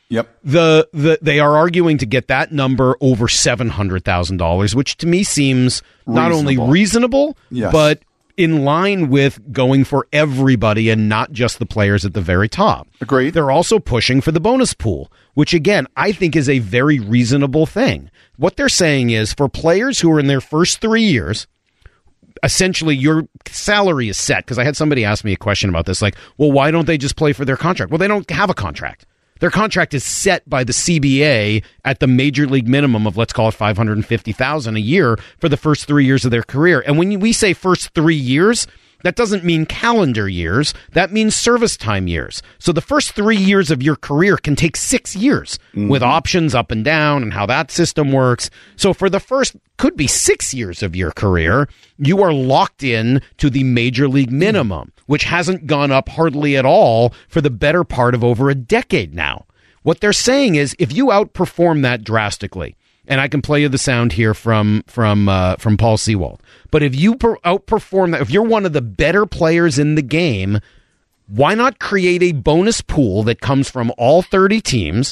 Yep. The the they are arguing to get that number over seven hundred thousand dollars, which to me seems not only reasonable, yes. but in line with going for everybody and not just the players at the very top. Agreed. They're also pushing for the bonus pool, which again, I think is a very reasonable thing. What they're saying is for players who are in their first three years, essentially your salary is set. Because I had somebody ask me a question about this, like, well, why don't they just play for their contract? Well, they don't have a contract. Their contract is set by the C B A at the major league minimum of, let's call it five hundred fifty thousand dollars a year for the first three years of their career. And when we say first three years, that doesn't mean calendar years. That means service time years. So the first three years of your career can take six years mm-hmm. with options up and down and how that system works. So for the first, could be six years of your career, you are locked in to the major league minimum, which hasn't gone up hardly at all for the better part of over a decade now. What they're saying is if you outperform that drastically, and I can play you the sound here from from uh, from Paul Sewald. But if you per- outperform that, if you're one of the better players in the game, why not create a bonus pool that comes from all thirty teams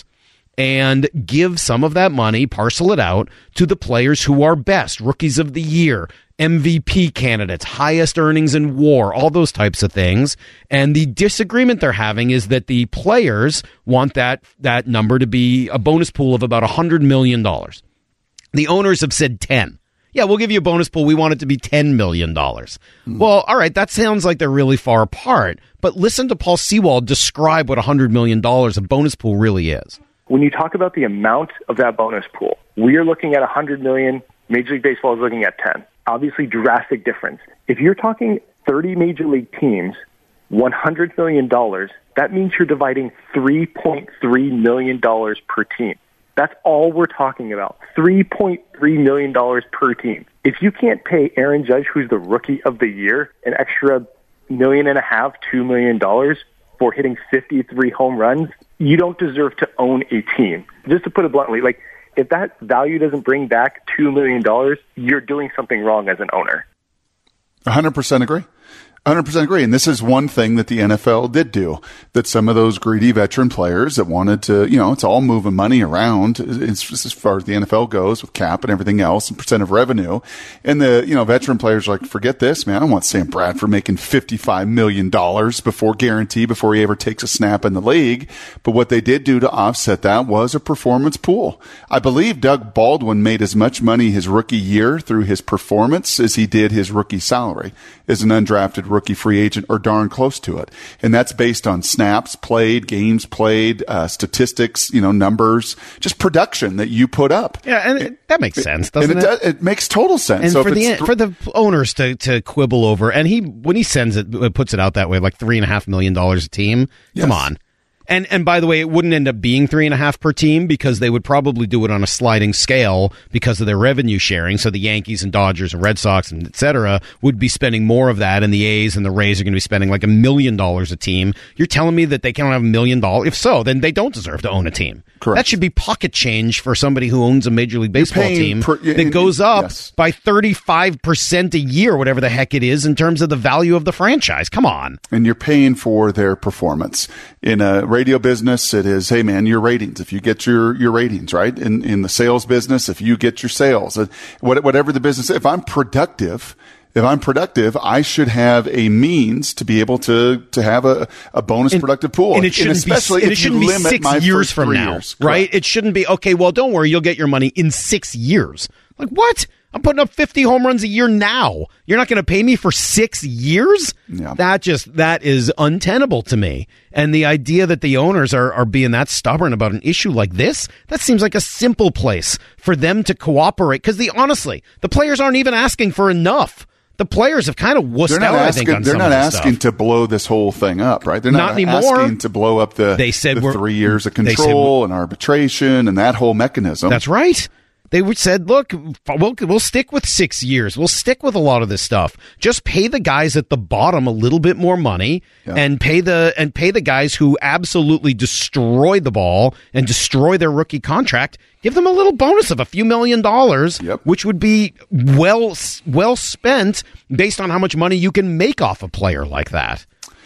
and give some of that money, parcel it out to the players who are best, rookies of the year, M V P candidates, highest earnings in WAR, all those types of things. And the disagreement they're having is that the players want that that number to be a bonus pool of about one hundred million dollars. The owners have said ten. Yeah, we'll give you a bonus pool. We want it to be ten million dollars. Mm. Well, all right, that sounds like they're really far apart. But listen to Paul Sewald describe what one hundred million dollars a bonus pool really is. When you talk about the amount of that bonus pool, we are looking at one hundred million dollars. Major League Baseball is looking at ten. Obviously, drastic difference. If you're talking thirty Major League teams, one hundred million dollars, that means you're dividing three point three million dollars per team. That's all we're talking about, three point three million dollars per team. If you can't pay Aaron Judge, who's the rookie of the year, an extra million and a half, two million dollars for hitting fifty-three home runs, you don't deserve to own a team. Just to put it bluntly, like, if that value doesn't bring back two million dollars, you're doing something wrong as an owner. one hundred percent agree. one hundred percent agree. And this is one thing that the N F L did do, that some of those greedy veteran players that wanted to, you know, it's all moving money around it's, as far as the N F L goes with cap and everything else and percent of revenue. And the, you know, veteran players are like, forget this, man. I want Sam Bradford making fifty-five million dollars before guarantee, before he ever takes a snap in the league. But what they did do to offset that was a performance pool. I believe Doug Baldwin made as much money his rookie year through his performance as he did his rookie salary as an undrafted rookie. rookie free agent or darn close to it. And that's based on snaps played, games played, uh, statistics, you know, numbers, just production that you put up. Yeah, and it, that makes sense, doesn't and it? it? Does, it makes total sense. And so for the th- for the owners to, to quibble over, and he when he sends it, puts it out that way, like three and a half million dollars a team. Yes. Come on. And and by the way, it wouldn't end up being three and a half per team because they would probably do it on a sliding scale because of their revenue sharing. So the Yankees and Dodgers and Red Sox and et cetera would be spending more of that, and the A's and the Rays are going to be spending like a million dollars a team. You're telling me that they can't have a million dollars? If so, then they don't deserve to own a team. Correct. That should be pocket change for somebody who owns a Major League Baseball team per, yeah, that goes up yes. by thirty-five percent a year, whatever the heck it is, in terms of the value of the franchise. Come on. And you're paying for their performance. In a radio business, it is, hey man, your ratings. If you get your, your ratings, right? In, in the sales business, if you get your sales, whatever the business, if I'm productive, if I'm productive, I should have a means to be able to, to have a, a bonus and, productive pool. And it shouldn't and especially be, and if it shouldn't you be limit six my years first from three now, years. right? Correct. It shouldn't be, okay, well, don't worry, you'll get your money in six years. Like, what? I'm putting up fifty home runs a year now. You're not going to pay me for six years? Yeah. That just, that is untenable to me. And the idea that the owners are, are being that stubborn about an issue like this, that seems like a simple place for them to cooperate. Because the honestly, the players aren't even asking for enough. The players have kind of wussed out, asking, I think, on They're some not of this asking stuff. to blow this whole thing up, right? They're not, not anymore. asking to blow up the, they said the three years of control and arbitration and that whole mechanism. That's right. They said, look, we'll, we'll stick with six years. We'll stick with a lot of this stuff. Just pay the guys at the bottom a little bit more money yeah. and pay the and pay the guys who absolutely destroy the ball and destroy their rookie contract. Give them a little bonus of a few million dollars, yep. which would be well well spent based on how much money you can make off a player like that.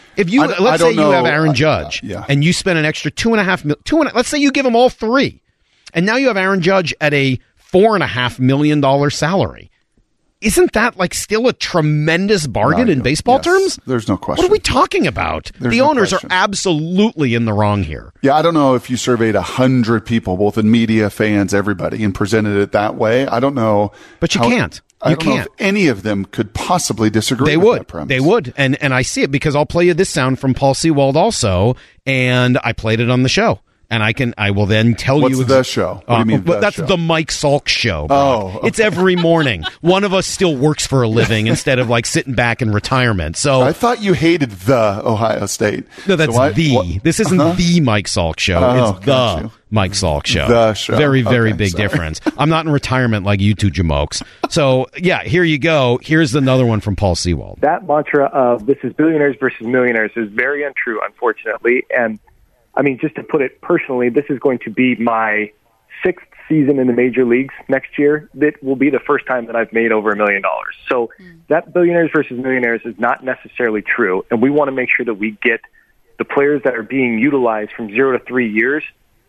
If you I, let's I say don't you know. have Aaron Judge, uh, yeah. and you spend an extra two and a half mil, two and let's say you give him all three, and now you have Aaron Judge at a four and a half million dollar salary. Isn't that like still a tremendous bargain No, in baseball yes, terms? There's no question. What are we talking about? There's the no owners question. are absolutely in the wrong here. Yeah, I don't know if you surveyed a hundred people, both in media, fans, everybody, and presented it that way. I don't know. But you how, can't. I You don't know can't. if any of them could possibly disagree They with would. that premise. They would. And and I see it because I'll play you this sound from Paul Sewald also, and I played it on the show. And I can, I will then tell What's you. the show? What do you mean but the that's show? the Mike Salk show. Brock. Oh, okay. It's every morning. One of us still works for a living instead of like sitting back in retirement. So I thought you hated the Ohio State. no, that's So why- the. what- This isn't Uh-huh. the Mike Salk show. Oh, it's got the you. Mike Salk show. The show. Very, very Okay, big sorry. difference. I'm not in retirement like you two jamokes. So yeah, here you go. Here's another one from Paul Sewald. That mantra of this is billionaires versus millionaires is very untrue, unfortunately. And I mean, just to put it personally, this is going to be my sixth season in the major leagues next year. That will be the first time that I've made over a million dollars. So that billionaires versus millionaires is not necessarily true. And we want to make sure that we get the players that are being utilized from zero to three years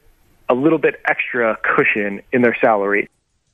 a little bit extra cushion in their salary.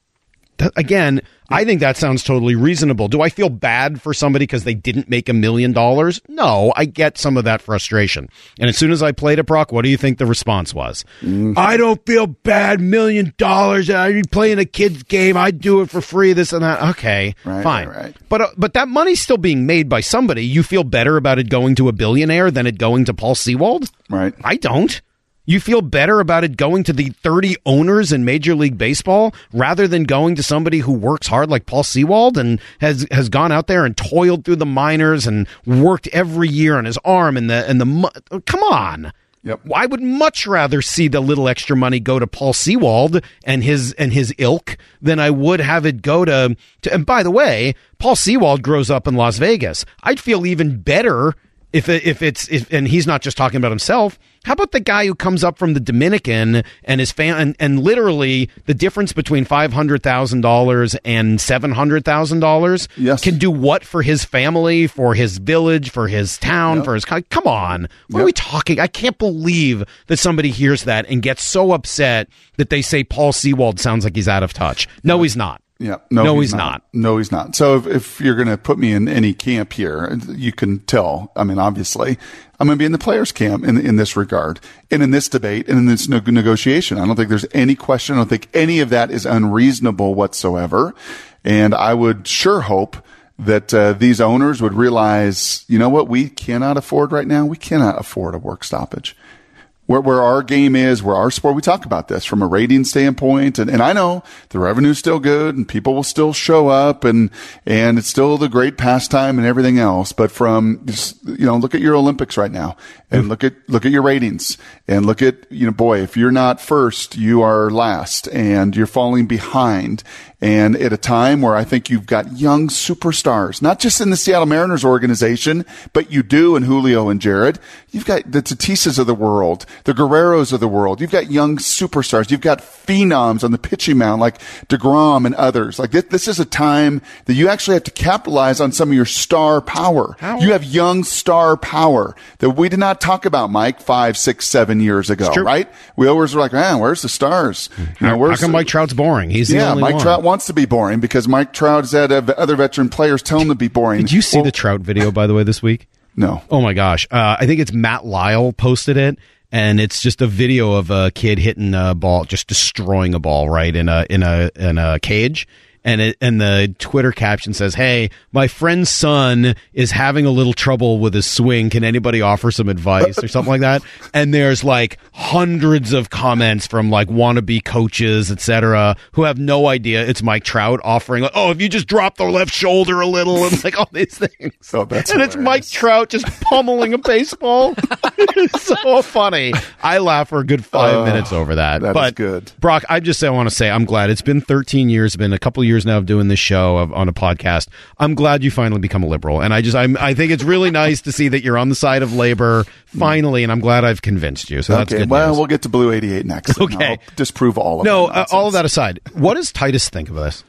That- Again, I think that sounds totally reasonable. Do I feel bad for somebody because they didn't make a million dollars? No, I get some of that frustration. And as soon as I played it, Brock, what do you think the response was? I don't feel bad, million dollars. I'd playing a kid's game. I'd do it for free, this and that. Okay, Right, fine. right, right. But, uh, but that money's still being made by somebody. You feel better about it going to a billionaire than it going to Paul Sewald? Right. I don't. You feel better about it going to the thirty owners in Major League Baseball rather than going to somebody who works hard like Paul Sewald and has has gone out there and toiled through the minors and worked every year on his arm and the and the mu- come on. Yep. I would much rather see the little extra money go to Paul Sewald and his and his ilk than I would have it go to, to and by the way, Paul Sewald grows up in Las Vegas. I'd feel even better if it, if it's if and he's not just talking about himself. How about the guy who comes up from the Dominican and his fan and, and literally the difference between five hundred thousand dollars and seven hundred thousand dollars Yes. can do what for his family, for his village, for his town, Yep. for his co- come on. What Yep. are we talking? I can't believe that somebody hears that and gets so upset that they say Paul Sewald sounds like he's out of touch. No, he's not. Yeah, no, No, he's, he's not. No, he's not. So if, if you're going to put me in any camp here, you can tell. I mean, obviously, I'm going to be in the players' camp in in this regard, and in this debate, and in this no- negotiation. I don't think there's any question. I don't think any of that is unreasonable whatsoever. And I would sure hope that uh, these owners would realize, you know what, we cannot afford right now. We cannot afford a work stoppage. Where, where our game is, where our sport, we talk about this from a rating standpoint. And, and I know the revenue's still good and people will still show up and, and it's still the great pastime and everything else. But from just, you know, look at your Olympics right now and look at, look at your ratings and look at, you know, boy, if you're not first, you are last and you're falling behind. And at a time where I think you've got young superstars, not just in the Seattle Mariners organization, but you do in Julio and Jared. You've got the Tatisas of the world, the Guerreros of the world. You've got young superstars. You've got phenoms on the pitching mound like DeGrom and others. Like this, this is a time that you actually have to capitalize on some of your star power. How? You have young star power that we did not talk about, Mike, five, six, seven years ago, true. right? We always were like, man, where's the stars? You know, How, where's how come the- Mike Trout's boring? He's the yeah, only Mike one. Trout wants to be boring because Mike Trout has had uh, other veteran players tell him to be boring. Did you see Well, the Trout video, by the way, this week? No. Oh my gosh. Uh, I think it's Matt Lyle posted it. And it's just a video of a kid hitting a ball, just destroying a ball, right, in a in a in a cage. And it, and the Twitter caption says, "Hey, my friend's son is having a little trouble with his swing. Can anybody offer some advice or something like that?" And there's like hundreds of comments from like wannabe coaches, et cetera, who have no idea it's Mike Trout offering, like, "Oh, if you just drop the left shoulder a little," and like all these things. Oh, that's and it's Mike Trout just pummeling a baseball. It's so funny. I laugh for a good five Uh, minutes over that. that is but good. Brock, I just I want to say I'm glad. It's been thirteen years, been a couple years now of doing this show of, on a podcast. I'm glad you finally become a liberal, and I just I'm, I think it's really nice to see that you're on the side of labor finally, and I'm glad I've convinced you. So that's okay, good well, news. we'll get to Blue eighty-eight next. and Okay. I'll disprove all of No, that uh, all nonsense. of that aside, what does Titus think of this?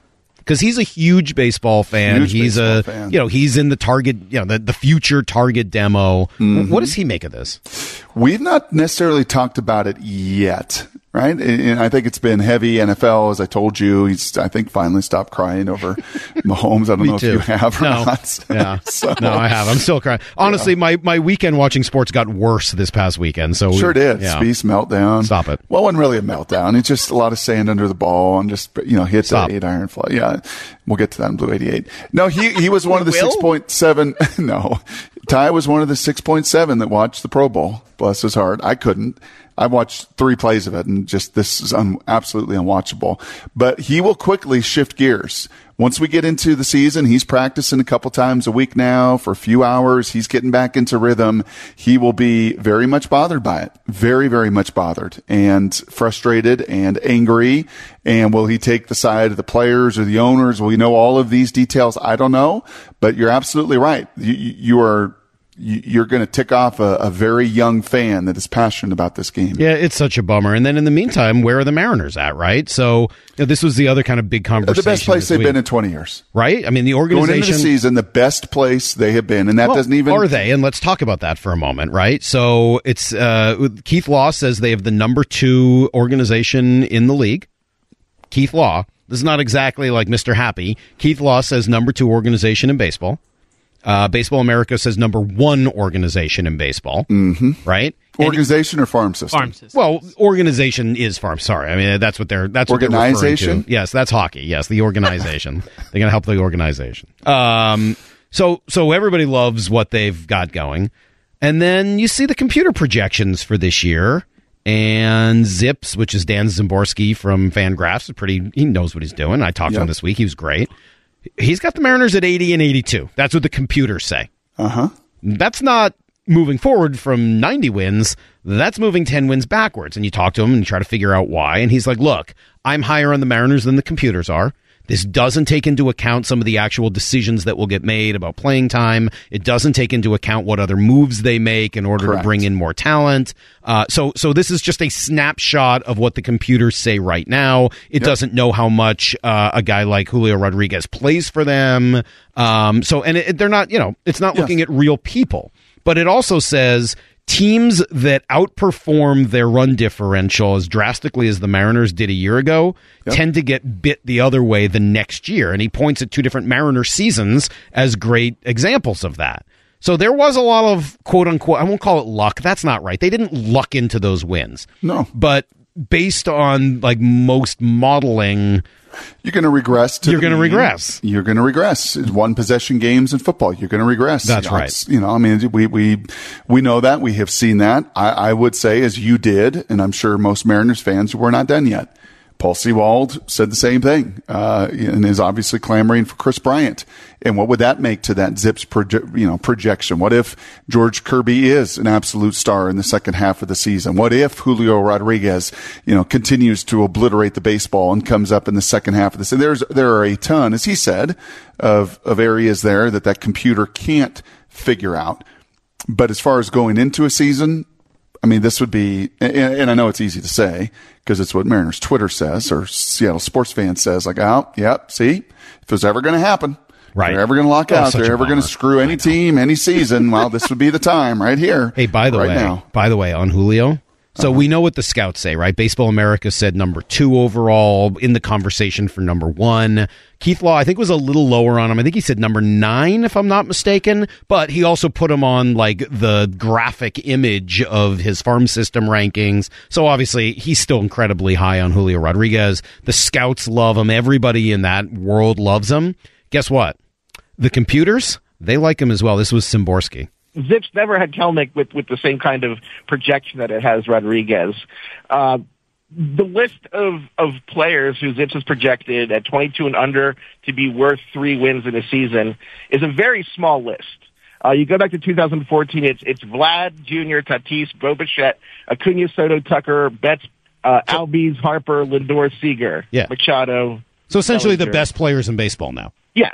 because he's a huge baseball fan. Huge he's baseball a, fan. you know, he's in the target, you know, the, the future target demo. Mm-hmm. What does he make of this? We've not necessarily talked about it yet, right? And I think it's been heavy N F L, as I told you. He's, I think, finally stopped crying over Mahomes. I don't Me know too. if you have or no. not. Yeah. so, no, I have. I'm still crying. Honestly, yeah. my, my weekend watching sports got worse this past weekend. So Sure we, did. Yeah. Spieth's meltdown. Stop it. Well, it wasn't really a meltdown. It's just a lot of sand under the ball and just, you know, hit Stop. the eight iron fly. Yeah. We'll get to that in Blue eighty-eight. No, he, he was one of the will? six point seven. No. Ty was one of the six point seven that watched the Pro Bowl. Bless his heart. I couldn't. I watched three plays of it, and just this is un- absolutely unwatchable. But he will quickly shift gears. Once we get into the season, he's practicing a couple times a week now for a few hours. He's getting back into rhythm. He will be very much bothered by it. Very, very much bothered and frustrated and angry. And will he take the side of the players or the owners? Will he know all of these details? I don't know. But you're absolutely right. You, you are... you're going to tick off a, a very young fan that is passionate about this game. Yeah, it's such a bummer. And then in the meantime, where are the Mariners at, right? So you know, this was the other kind of big conversation. The best place they've week. been in twenty years. Right? I mean, the organization... Going into the season, the best place they have been, and that well, doesn't even... Are they? And let's talk about that for a moment, right? So it's uh, Keith Law says they have the number two organization in the league. Keith Law. This is not exactly like Mister Happy. Keith Law says number two organization in baseball. Uh, Baseball America says number one organization in baseball, mm-hmm. right? Organization and, or farm system? Farm system. Well, organization is farm. Sorry, I mean that's what they're that's what they're organization. referring to. Yes, that's hockey. Yes, the organization. They're going to help the organization. Um, so so everybody loves what they've got going, and then you see the computer projections for this year. And Zips, which is Dan Zimborski from Fangraphs, is pretty. He knows what he's doing. I talked yep. to him this week. He was great. He's got the Mariners at eighty and eighty-two. That's what the computers say. Uh-huh. That's not moving forward from ninety wins. That's moving ten wins backwards. And you talk to him and you try to figure out why. And he's like, look, I'm higher on the Mariners than the computers are. This doesn't take into account some of the actual decisions that will get made about playing time. It doesn't take into account what other moves they make in order Correct. to bring in more talent. Uh, so, so this is just a snapshot of what the computers say right now. It yep. doesn't know how much uh, a guy like Julio Rodriguez plays for them. Um, so, and it, they're not, you know, it's not yes. looking at real people. But it also says teams that outperform their run differential as drastically as the Mariners did a year ago yep. tend to get bit the other way the next year. And he points at two different Mariner seasons as great examples of that. So there was a lot of quote unquote, I won't call it luck. That's not right. They didn't luck into those wins. No. But based on like most modeling, you're going to regress. To you're going to regress. You're going to regress. It's one possession games in football. You're going to regress. That's you know, right. You know, I mean, we we we know that. We have seen that. I, I would say, as you did, and I'm sure most Mariners fans, we're not done yet. Paul Sewald said the same thing, uh, and is obviously clamoring for Chris Bryant. And what would that make to that Zips proje- you know, projection? What if George Kirby is an absolute star in the second half of the season? What if Julio Rodriguez, you know, continues to obliterate the baseball and comes up in the second half of the season? There's, there are a ton, as he said, of, of areas there that that computer can't figure out. But as far as going into a season, I mean, this would be, and, and I know it's easy to say because it's what Mariners Twitter says or Seattle sports fan says, like, oh, yep, see, if it was ever going to happen, right. they're ever going to lock oh, out, they're ever going to screw any team, any season, well, this would be the time right here. Hey, by the right way, now. by the way, on Julio, so uh-huh. we know what the scouts say, right? Baseball America said number two overall in the conversation for number one. Keith Law, I think, was a little lower on him. I think he said number nine, if I'm not mistaken. But he also put him on like the graphic image of his farm system rankings. So obviously, he's still incredibly high on Julio Rodriguez. The scouts love him. Everybody in that world loves him. Guess what? The computers, they like him as well. This was Zimborski. Zips never had Kelnick with, with the same kind of projection that it has Rodriguez. Uh, the list of, of players who Zips has projected at twenty-two and under to be worth three wins in a season is a very small list. Uh, you go back to two thousand fourteen, it's, it's Vlad, Junior, Tatis, Bo Bichette, Acuna, Soto, Tucker, Betts, uh, Albies, Harper, Lindor, Seager, yeah. Machado. So essentially Bellinger. The best players in baseball now. Yes.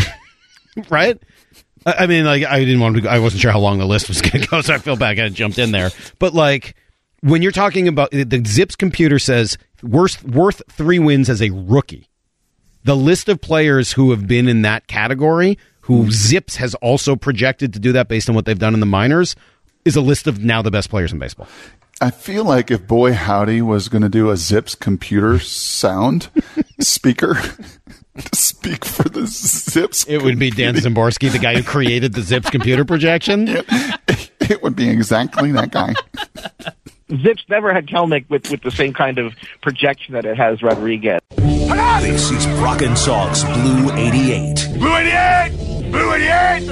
Right? I mean, like, I didn't want to, I wasn't sure how long the list was going to go, so I feel bad I jumped in there. But, like, when you're talking about, the Zips computer says worth, worth three wins as a rookie. The list of players who have been in that category, who Zips has also projected to do that based on what they've done in the minors, is a list of now the best players in baseball. I feel like if Boy Howdy was going to do a Zips computer sound speaker to speak for the Zips, it would be Dan Szymborski, the guy who created the Zips computer projection. It, it would be exactly that guy. Zips never had Kelnick with, with the same kind of projection that it has Rodriguez. This is Brock and Salk's Blue eighty-eight. Blue eighty-eight! Blue eighty-eight!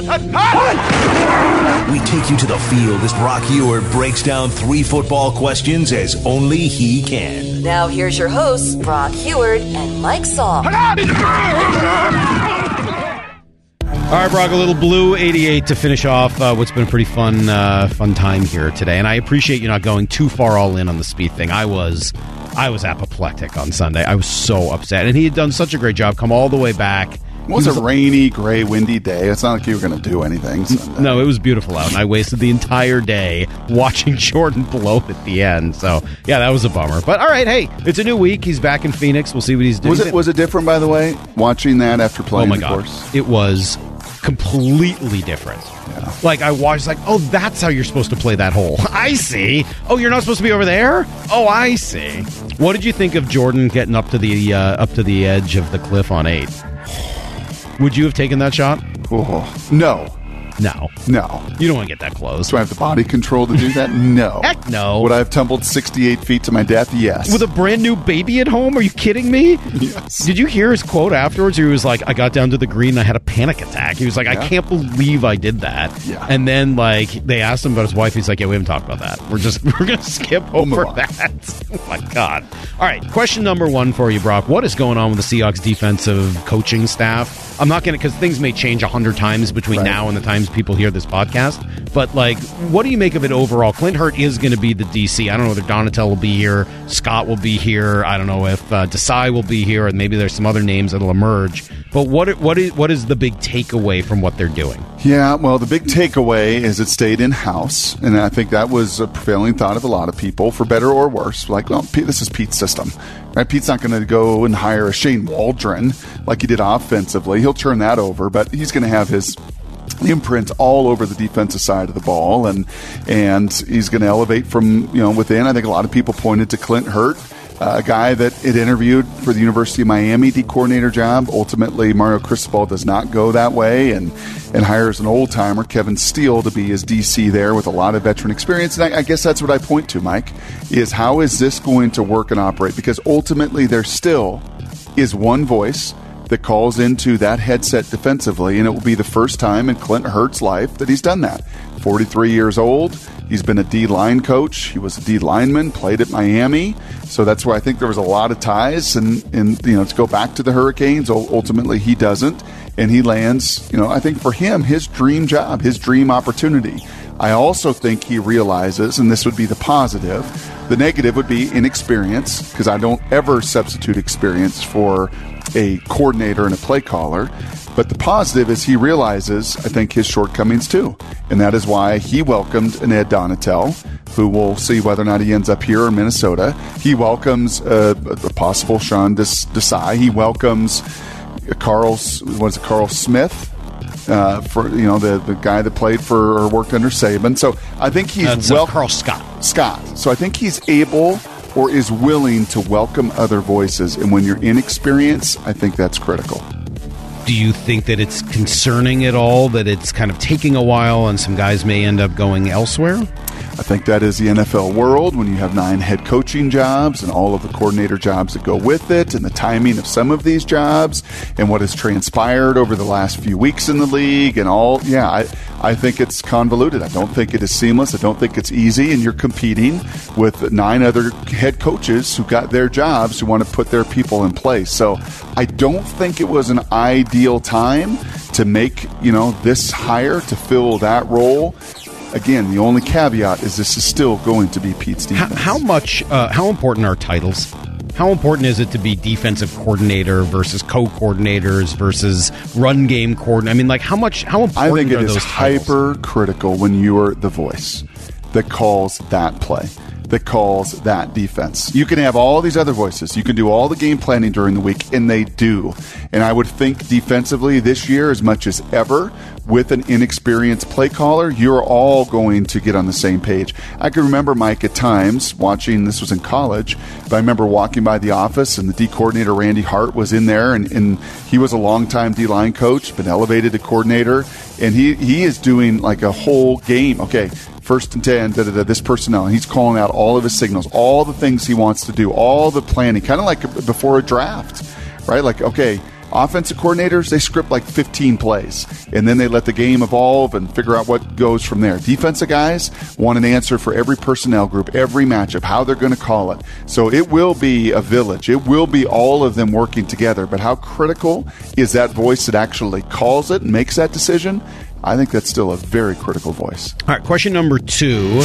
We take you to the field as Brock Ewert breaks down three football questions as only he can. Now here's your hosts, Brock Ewert and Mike Salk. All right, Brock, a little Blue eighty-eight to finish off uh, what's been a pretty fun uh, fun time here today. And I appreciate you not going too far all in on the speed thing. I was I was apoplectic on Sunday. I was so upset. And he had done such a great job, come all the way back. It was, was a rainy, gray, windy day. It's not like you were going to do anything. Sunday. No, it was beautiful out, and I wasted the entire day watching Jordan blow at the end. So, yeah, that was a bummer. But, all right, hey, it's a new week. He's back in Phoenix. We'll see what he's doing. Was it, was it different, by the way, watching that after playing oh my the God. course? It was completely different. Yeah. Like, I watched, like, oh, that's how you're supposed to play that hole. I see. Oh, you're not supposed to be over there? Oh, I see. What did you think of Jordan getting up to the uh, up to the edge of the cliff on eight? Would you have taken that shot? Oh, no. No. No. You don't want to get that close. Do I have the body control to do that? No. Heck no. Would I have tumbled sixty-eight feet to my death? Yes. With a brand new baby at home? Are you kidding me? Yes. Did you hear his quote afterwards? He was like, I got down to the green and I had a panic attack. He was like, yeah. I can't believe I did that. Yeah. And then, like, they asked him about his wife. He's like, yeah, we haven't talked about that. We're just, we're going to skip over that. Oh, my God. All right. Question number one for you, Brock. What is going on with the Seahawks defensive coaching staff? I'm not going to, because things may change a hundred times between right. now and the times people hear this podcast. But, like, what do you make of it overall? Clint Hurt is going to be the D C. I don't know whether Donatel will be here, Scott will be here. I don't know if uh, Desai will be here, and maybe there's some other names that'll emerge. But what what is what is the big takeaway from what they're doing? Yeah, well, the big takeaway is it stayed in-house, and I think that was a prevailing thought of a lot of people, for better or worse. Like, well, Pete, this is Pete's system. Right? Pete's not going to go and hire a Shane Waldron like he did offensively. He'll turn that over, but he's going to have his imprint all over the defensive side of the ball, and and he's going to elevate from, you know, within. I think a lot of people pointed to Clint Hurt, uh, a guy that had interviewed for the University of Miami D coordinator job. Ultimately, Mario Cristobal does not go that way, and and hires an old timer, Kevin Steele, to be his D C there with a lot of veteran experience. And I, I guess that's what I point to, Mike, is how is this going to work and operate? Because ultimately, there still is one voice that calls into that headset defensively, and it will be the first time in Clint Hurt's life that he's done that. forty-three years old. He's been a D-line coach. He was a D-lineman, played at Miami. So that's where I think there was a lot of ties. And, and you know, to go back to the Hurricanes, ultimately he doesn't. And he lands, you know, I think for him, his dream job, his dream opportunity. I also think he realizes, and this would be the positive, the negative would be inexperience, because I don't ever substitute experience for a coordinator and a play caller. But the positive is he realizes, I think, his shortcomings too. And that is why he welcomed an Ed Donatel, who we'll see whether or not he ends up here in Minnesota. He welcomes uh, a possible Sean Desai. He welcomes Carl, what is it, Carl Smith, uh, for you know the, the guy that played for or worked under Saban. So I think he's That's, well uh, Carl Scott. Scott. So I think he's able or is willing to welcome other voices. And when you're inexperienced, I think that's critical. Do you think that it's concerning at all that it's kind of taking a while and some guys may end up going elsewhere? I think that is the N F L world when you have nine head coaching jobs and all of the coordinator jobs that go with it, and the timing of some of these jobs and what has transpired over the last few weeks in the league and all. Yeah, I, I think it's convoluted. I don't think it is seamless. I don't think it's easy, and you're competing with nine other head coaches who got their jobs who want to put their people in place. So I don't think it was an ideal time to make, you know, this hire to fill that role. Again, the only caveat is this is still going to be Pete's defense. How, how much, uh, how important are titles? How important is it to be defensive coordinator versus co-coordinators versus run game coordinator? I mean, like, how much, how important I think it are is those hyper critical when you're the voice that calls that play. that calls that defense. You can have all these other voices. You can do all the game planning during the week, and they do. And I would think defensively this year, as much as ever, with an inexperienced play caller, you're all going to get on the same page. I can remember, Mike, at times watching, this was in college, but I remember walking by the office and the D coordinator, Randy Hart, was in there, and, and he was a longtime D-line coach, been elevated to coordinator, and he, he is doing like a whole game. Okay, first and ten, da, da, da, this personnel, and he's calling out all of his signals, all the things he wants to do, all the planning, kind of like before a draft, right? Like, okay, offensive coordinators, they script like fifteen plays, and then they let the game evolve and figure out what goes from there. Defensive guys want an answer for every personnel group, every matchup, how they're going to call it. So it will be a village. It will be all of them working together. But how critical is that voice that actually calls it and makes that decision? I think that's still a very critical voice. All right, question number two.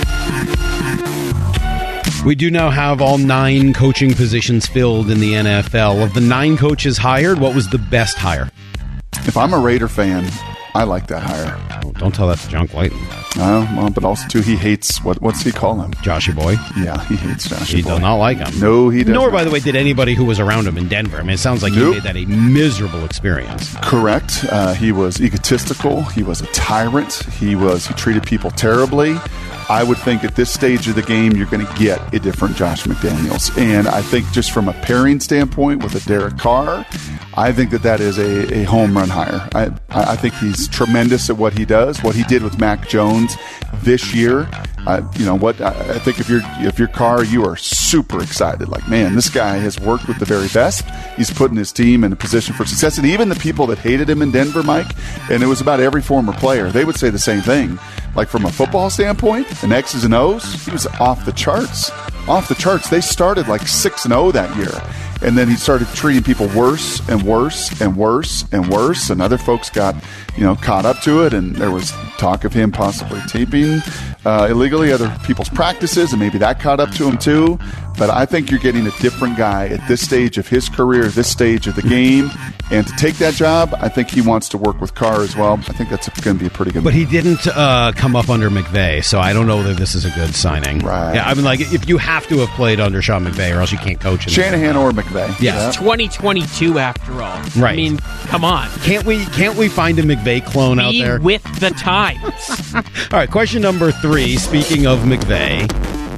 We do now have all nine coaching positions filled in the N F L. Of the nine coaches hired, what was the best hire? If I'm a Raider fan, I like that hire. Oh, don't tell that to John Clayton. Uh, well, but also, too, he hates, what, what's he call him? Joshy Boy. Yeah, he hates Joshy He Boy. does not like him. No, he doesn't. Nor, by the way, did anybody who was around him in Denver. I mean, it sounds like Nope. he made that a miserable experience. Correct. Uh, he was egotistical. He was a tyrant. He was, he treated people terribly. I would think at this stage of the game, you're going to get a different Josh McDaniels. And I think just from a pairing standpoint with a Derek Carr, I think that that is a, a home run hire. I, I think he's tremendous at what he does, what he did with Mac Jones this year. Uh, you know what? I, I think if you're if you're Carr, you are super excited. Like, man, this guy has worked with the very best. He's putting his team in a position for success. And even the people that hated him in Denver, Mike, and it was about every former player, they would say the same thing. Like from a football standpoint, and X's and O's, he was off the charts. Off the charts. They started like six and oh that year. And then he started treating people worse and worse and worse and worse. And other folks got, you know, caught up to it. And there was talk of him possibly taping uh, illegally other people's practices. And maybe that caught up to him too. But I think you're getting a different guy at this stage of his career, this stage of the game. And to take that job, I think he wants to work with Carr as well. I think that's going to be a pretty good But move. he didn't uh, come up under McVay, so I don't know that this is a good signing. Right. Yeah, I mean, like, if you have to have played under Sean McVay or else you can't coach him. Shanahan or McVay. Yeah. It's twenty twenty-two after all. Right. I mean, come on. Can't we can't we find a McVay clone out Be there? with the times. All right, question number three. Speaking of McVay,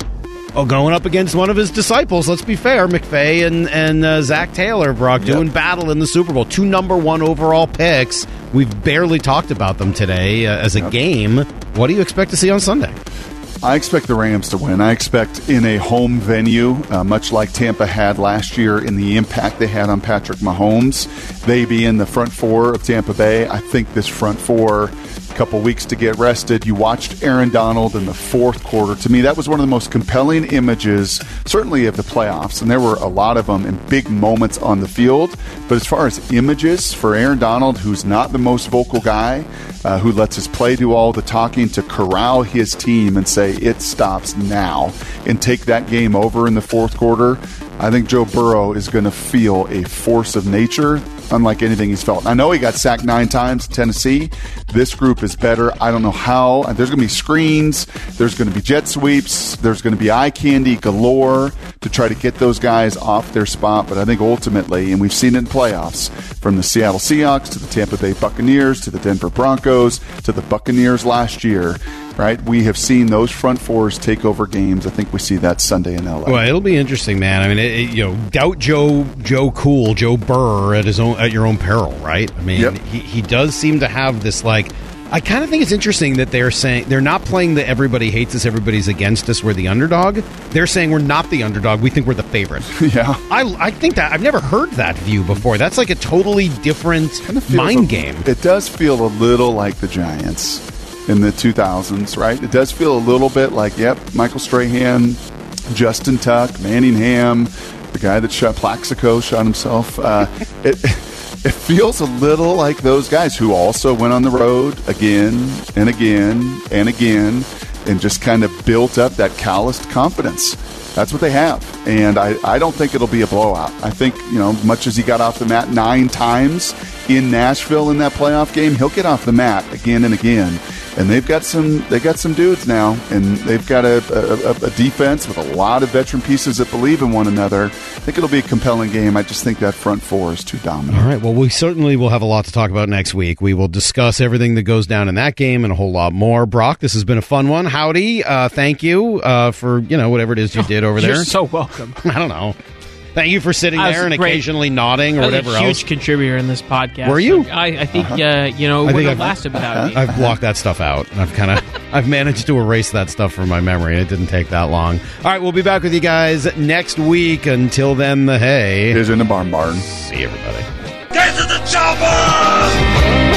oh, going up against one of his disciples. Let's be fair, McVay and and uh, Zach Taylor, Brock, doing Yep. battle in the Super Bowl. Two number one overall picks. We've barely talked about them today uh, as a Yep. game. What do you expect to see on Sunday? I expect the Rams to win. I expect in a home venue, uh, much like Tampa had last year in the impact they had on Patrick Mahomes, they be in the front four of Tampa Bay. I think this front four, a couple weeks to get rested. You watched Aaron Donald in the fourth quarter. To me, that was one of the most compelling images, certainly of the playoffs, and there were a lot of them in big moments on the field. But as far as images for Aaron Donald, who's not the most vocal guy, uh, who lets his play do all the talking to corral his team and say, it stops now, and take that game over in the fourth quarter, I think Joe Burrow is going to feel a force of nature unlike anything he's felt. I know he got sacked nine times in Tennessee. This group is better. I don't know how. There's going to be screens. There's going to be jet sweeps. There's going to be eye candy galore to try to get those guys off their spot. But I think ultimately, and we've seen it in playoffs, from the Seattle Seahawks to the Tampa Bay Buccaneers to the Denver Broncos to the Buccaneers last year, right? We have seen those front fours take over games. I think we see that Sunday in L A. Well, it'll be interesting, man. I mean, it, it, you know, doubt Joe Joe Cool, Joe Burr at his own at your own peril, right? I mean, Yep. he he does seem to have this like. I kind of think it's interesting that they're saying they're not playing the everybody hates us, everybody's against us, we're the underdog. They're saying we're not the underdog, we think we're the favorite. Yeah, I I think that I've never heard that view before. That's like a totally different mind a, game. It does feel a little like the Giants in the two thousands, right? It does feel a little bit like, yep, Michael Strahan, Justin Tuck, Manningham, the guy that shot Plaxico, shot himself. Uh, it it feels a little like those guys who also went on the road again and again and again and just kind of built up that calloused confidence. That's what they have. And I, I don't think it'll be a blowout. I think, you know, much as he got off the mat nine times in Nashville in that playoff game, he'll get off the mat again and again. and they've got some they got some dudes now, and they've got a, a, a defense with a lot of veteran pieces that believe in one another. I think it'll be a compelling game. I just think that front four is too dominant. All right. Well, we certainly will have a lot to talk about next week. We will discuss everything that goes down in that game and a whole lot more. Brock, this has been a fun one. Howdy. Uh, thank you uh, for you know whatever it is you did over there. You're so welcome. I don't know. Thank you for sitting I was there and great. occasionally nodding or I was whatever a huge else. contributor in this podcast. Were you? I, I think Uh-huh. uh, you know I it think would have I've- lasted without me. I've blocked that stuff out. I've kind of I've managed to erase that stuff from my memory. It didn't take that long. All right, we'll be back with you guys next week. Until then, the hay is in the barn barn. See you, everybody. Get to the chopper!